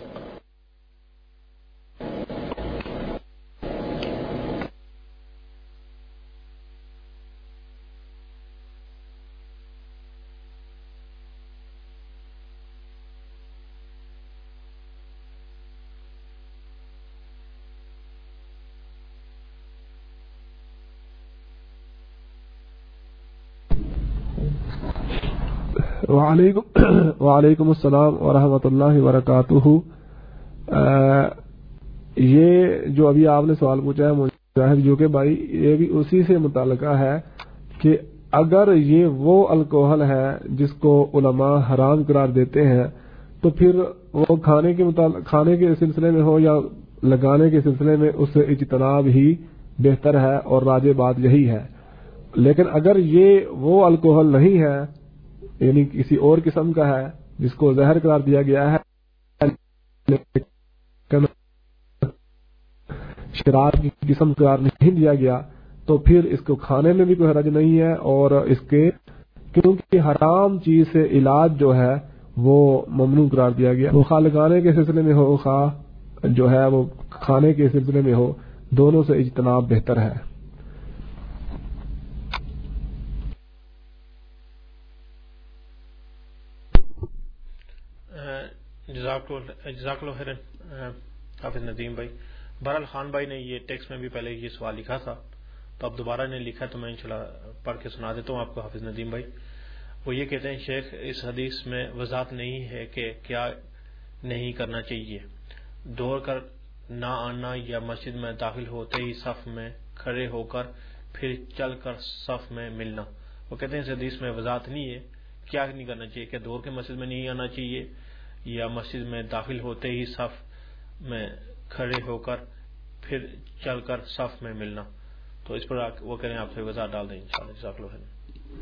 وعلیکم السلام ورحمۃ اللہ وبرکاتہ. یہ جو ابھی آپ نے سوال پوچھا ہے مجاہد جو کہ بھائی یہ بھی اسی سے متعلقہ ہے کہ اگر یہ وہ الکوہل ہے جس کو علماء حرام قرار دیتے ہیں تو پھر وہ کھانے کے سلسلے میں ہو یا لگانے کے سلسلے میں اس سے اجتناب ہی بہتر ہے اور راجح بات یہی ہے. لیکن اگر یہ وہ الکوہل نہیں ہے یعنی کسی اور قسم کا ہے جس کو زہر قرار دیا گیا ہے شراب کی قسم قرار نہیں دیا گیا تو پھر اس کو کھانے میں بھی کوئی حرج نہیں ہے. اور اس کے کیونکہ حرام چیز سے علاج جو ہے وہ ممنوع قرار دیا گیا. وہ خواہ لگانے کے سلسلے میں ہو خواہ جو ہے وہ کھانے کے سلسلے میں ہو, دونوں سے اجتناب بہتر ہے. جزاک اللہ خیر حافظ ندیم بھائی. بہرحال خان بھائی نے یہ ٹیکسٹ میں بھی پہلے یہ سوال لکھا تھا تو اب دوبارہ نے لکھا تو میں انشاءاللہ پڑھ کے سنا دیتا ہوں آپ کو. حافظ ندیم بھائی وہ یہ کہتے ہیں شیخ اس حدیث میں وضاحت نہیں ہے کہ کیا نہیں کرنا چاہیے, دوڑ کر نہ آنا یا مسجد میں داخل ہوتے ہی صف میں کھڑے ہو کر پھر چل کر صف میں ملنا. وہ کہتے ہیں اس حدیث میں وضاحت نہیں ہے کیا نہیں کرنا چاہیے, کہ دوڑ کے مسجد میں نہیں آنا چاہیے یا مسجد میں داخل ہوتے ہی صف میں کھڑے ہو کر پھر چل کر صف میں ملنا. تو اس پر وہ کہہ رہے ہیں آپ سے وضاحت ڈال دیں انشاءاللہ. جزاک اللہ خیر.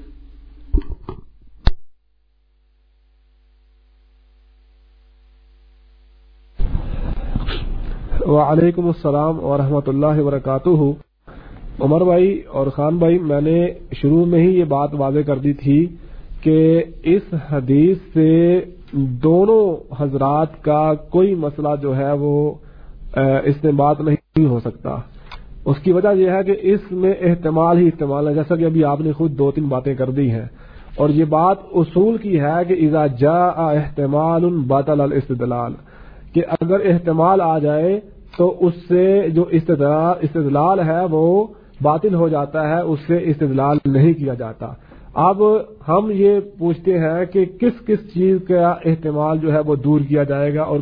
وعلیکم السلام ورحمۃ اللہ وبرکاتہ. عمر بھائی اور خان بھائی میں نے شروع میں ہی یہ بات واضح کر دی تھی کہ اس حدیث سے دونوں حضرات کا کوئی مسئلہ جو ہے وہ استنباط نہیں ہو سکتا. اس کی وجہ یہ ہے کہ اس میں احتمال ہی احتمال ہے, جیسا کہ ابھی آپ نے خود 2-3 باتیں کر دی ہیں. اور یہ بات اصول کی ہے کہ اذا جاء احتمال بطل الاستدلال, کہ اگر احتمال آ جائے تو اس سے جو استدلال ہے وہ باطل ہو جاتا ہے, اس سے استدلال نہیں کیا جاتا. اب ہم یہ پوچھتے ہیں کہ کس کس چیز کا احتمال جو ہے وہ دور کیا جائے گا اور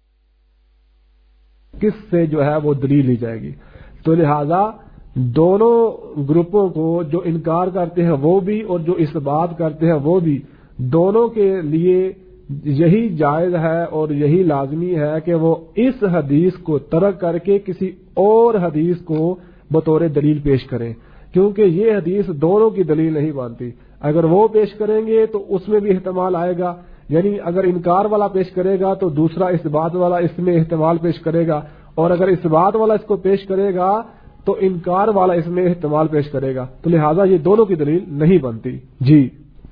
کس سے جو ہے وہ دلیل لی جائے گی. تو لہذا دونوں گروپوں کو جو انکار کرتے ہیں وہ بھی اور جو اس بات کرتے ہیں وہ بھی, دونوں کے لیے یہی جائز ہے اور یہی لازمی ہے کہ وہ اس حدیث کو ترک کر کے کسی اور حدیث کو بطور دلیل پیش کریں, کیونکہ یہ حدیث دونوں کی دلیل نہیں مانتی. اگر وہ پیش کریں گے تو اس میں بھی احتمال آئے گا, یعنی اگر انکار والا پیش کرے گا تو دوسرا اس بات والا اس میں احتمال پیش کرے گا, اور اگر اس بات والا اس کو پیش کرے گا تو انکار والا اس میں احتمال پیش کرے گا. تو لہذا یہ دونوں کی دلیل نہیں بنتی. جی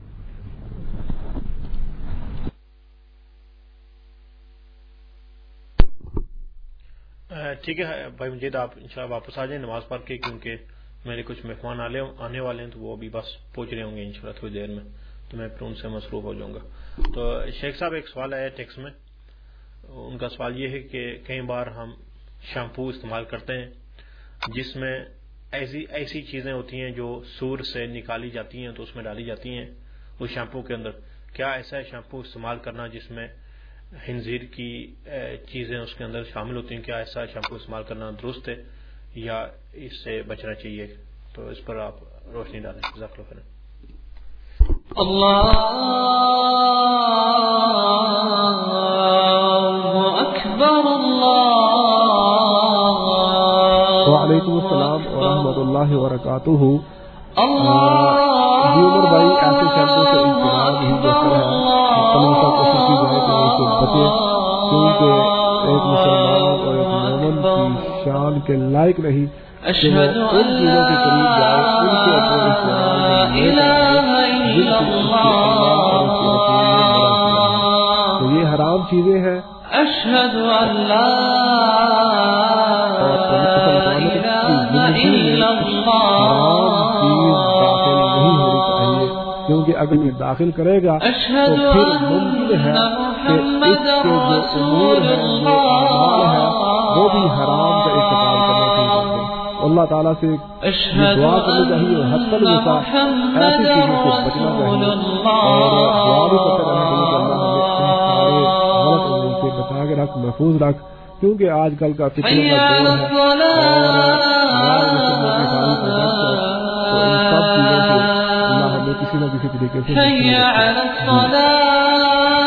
ٹھیک ہے بھائی مجید, آپ انشاءاللہ واپس آ جائیں نماز پڑھ کے, کیونکہ میرے کچھ مہمان آنے والے ہیں تو وہ ابھی بس پہنچ رہے ہوں گے انشاءاللہ تھوڑی دیر میں, تو میں پھر ان سے مصروف ہو جاؤں گا. تو شیخ صاحب ایک سوال آیا ٹیکس میں, ان کا سوال یہ ہے کہ کئی بار ہم شیمپو استعمال کرتے ہیں جس میں ایسی چیزیں ہوتی ہیں جو سور سے نکالی جاتی ہیں تو اس میں ڈالی جاتی ہیں اس شیمپو کے اندر. کیا ایسا شیمپو استعمال کرنا جس میں خنزیر کی چیزیں اس کے اندر شامل ہوتی ہیں، کیا ایسا شیمپو استعمال کرنا درست ہے یا اس سے بچنا چاہیے؟ تو اس پر آپ روشنی ڈالیں. جزاک اللہ خیر. اللہ اکبر. وعلیکم السلام ورحمۃ اللہ وبرکاتہ. جی عمر بھائی، ایسے شیمپو سے اجتناب ہی بہتر ہے. ہمیشہ کوشش کی جائے کہ اس سے بچے، کیونکہ ایک مسلمان اور ایک مومن کی شان کے لائق نہیں کہ وہ ان چیزوں کے قریب جائے ان کے اوپر استعمال تو یہ حرام چیزیں ہیں. اشہد ان لا الہ الا اللہ. کیونکہ اگر یہ داخل کرے گا تو پھر ممکن ہے کہ اس کے جو امور ہیں، جو اعمال ہیں، وہ بھی حرام کا ارتکاب کرنا شروع کر دیں. اللہ تعالیٰ سے یہ دعا کرنی چاہیے اور حتی الوسع ایسی چیزوں سے بچنا چاہیے اور دعا بھی کرتے رہنا چاہیے کہ اللہ ہمیں ان سارے غلط امور سے بچا کے رکھ، محفوظ رکھ، کیونکہ آج کل کا فتنہ کا دور ہے اور ہمارے مسلمانوں کی ساری پروڈکٹ ہے، تو ان سب چیزوں سے اللہ ہمیں کسی نہ کسی طریقے سے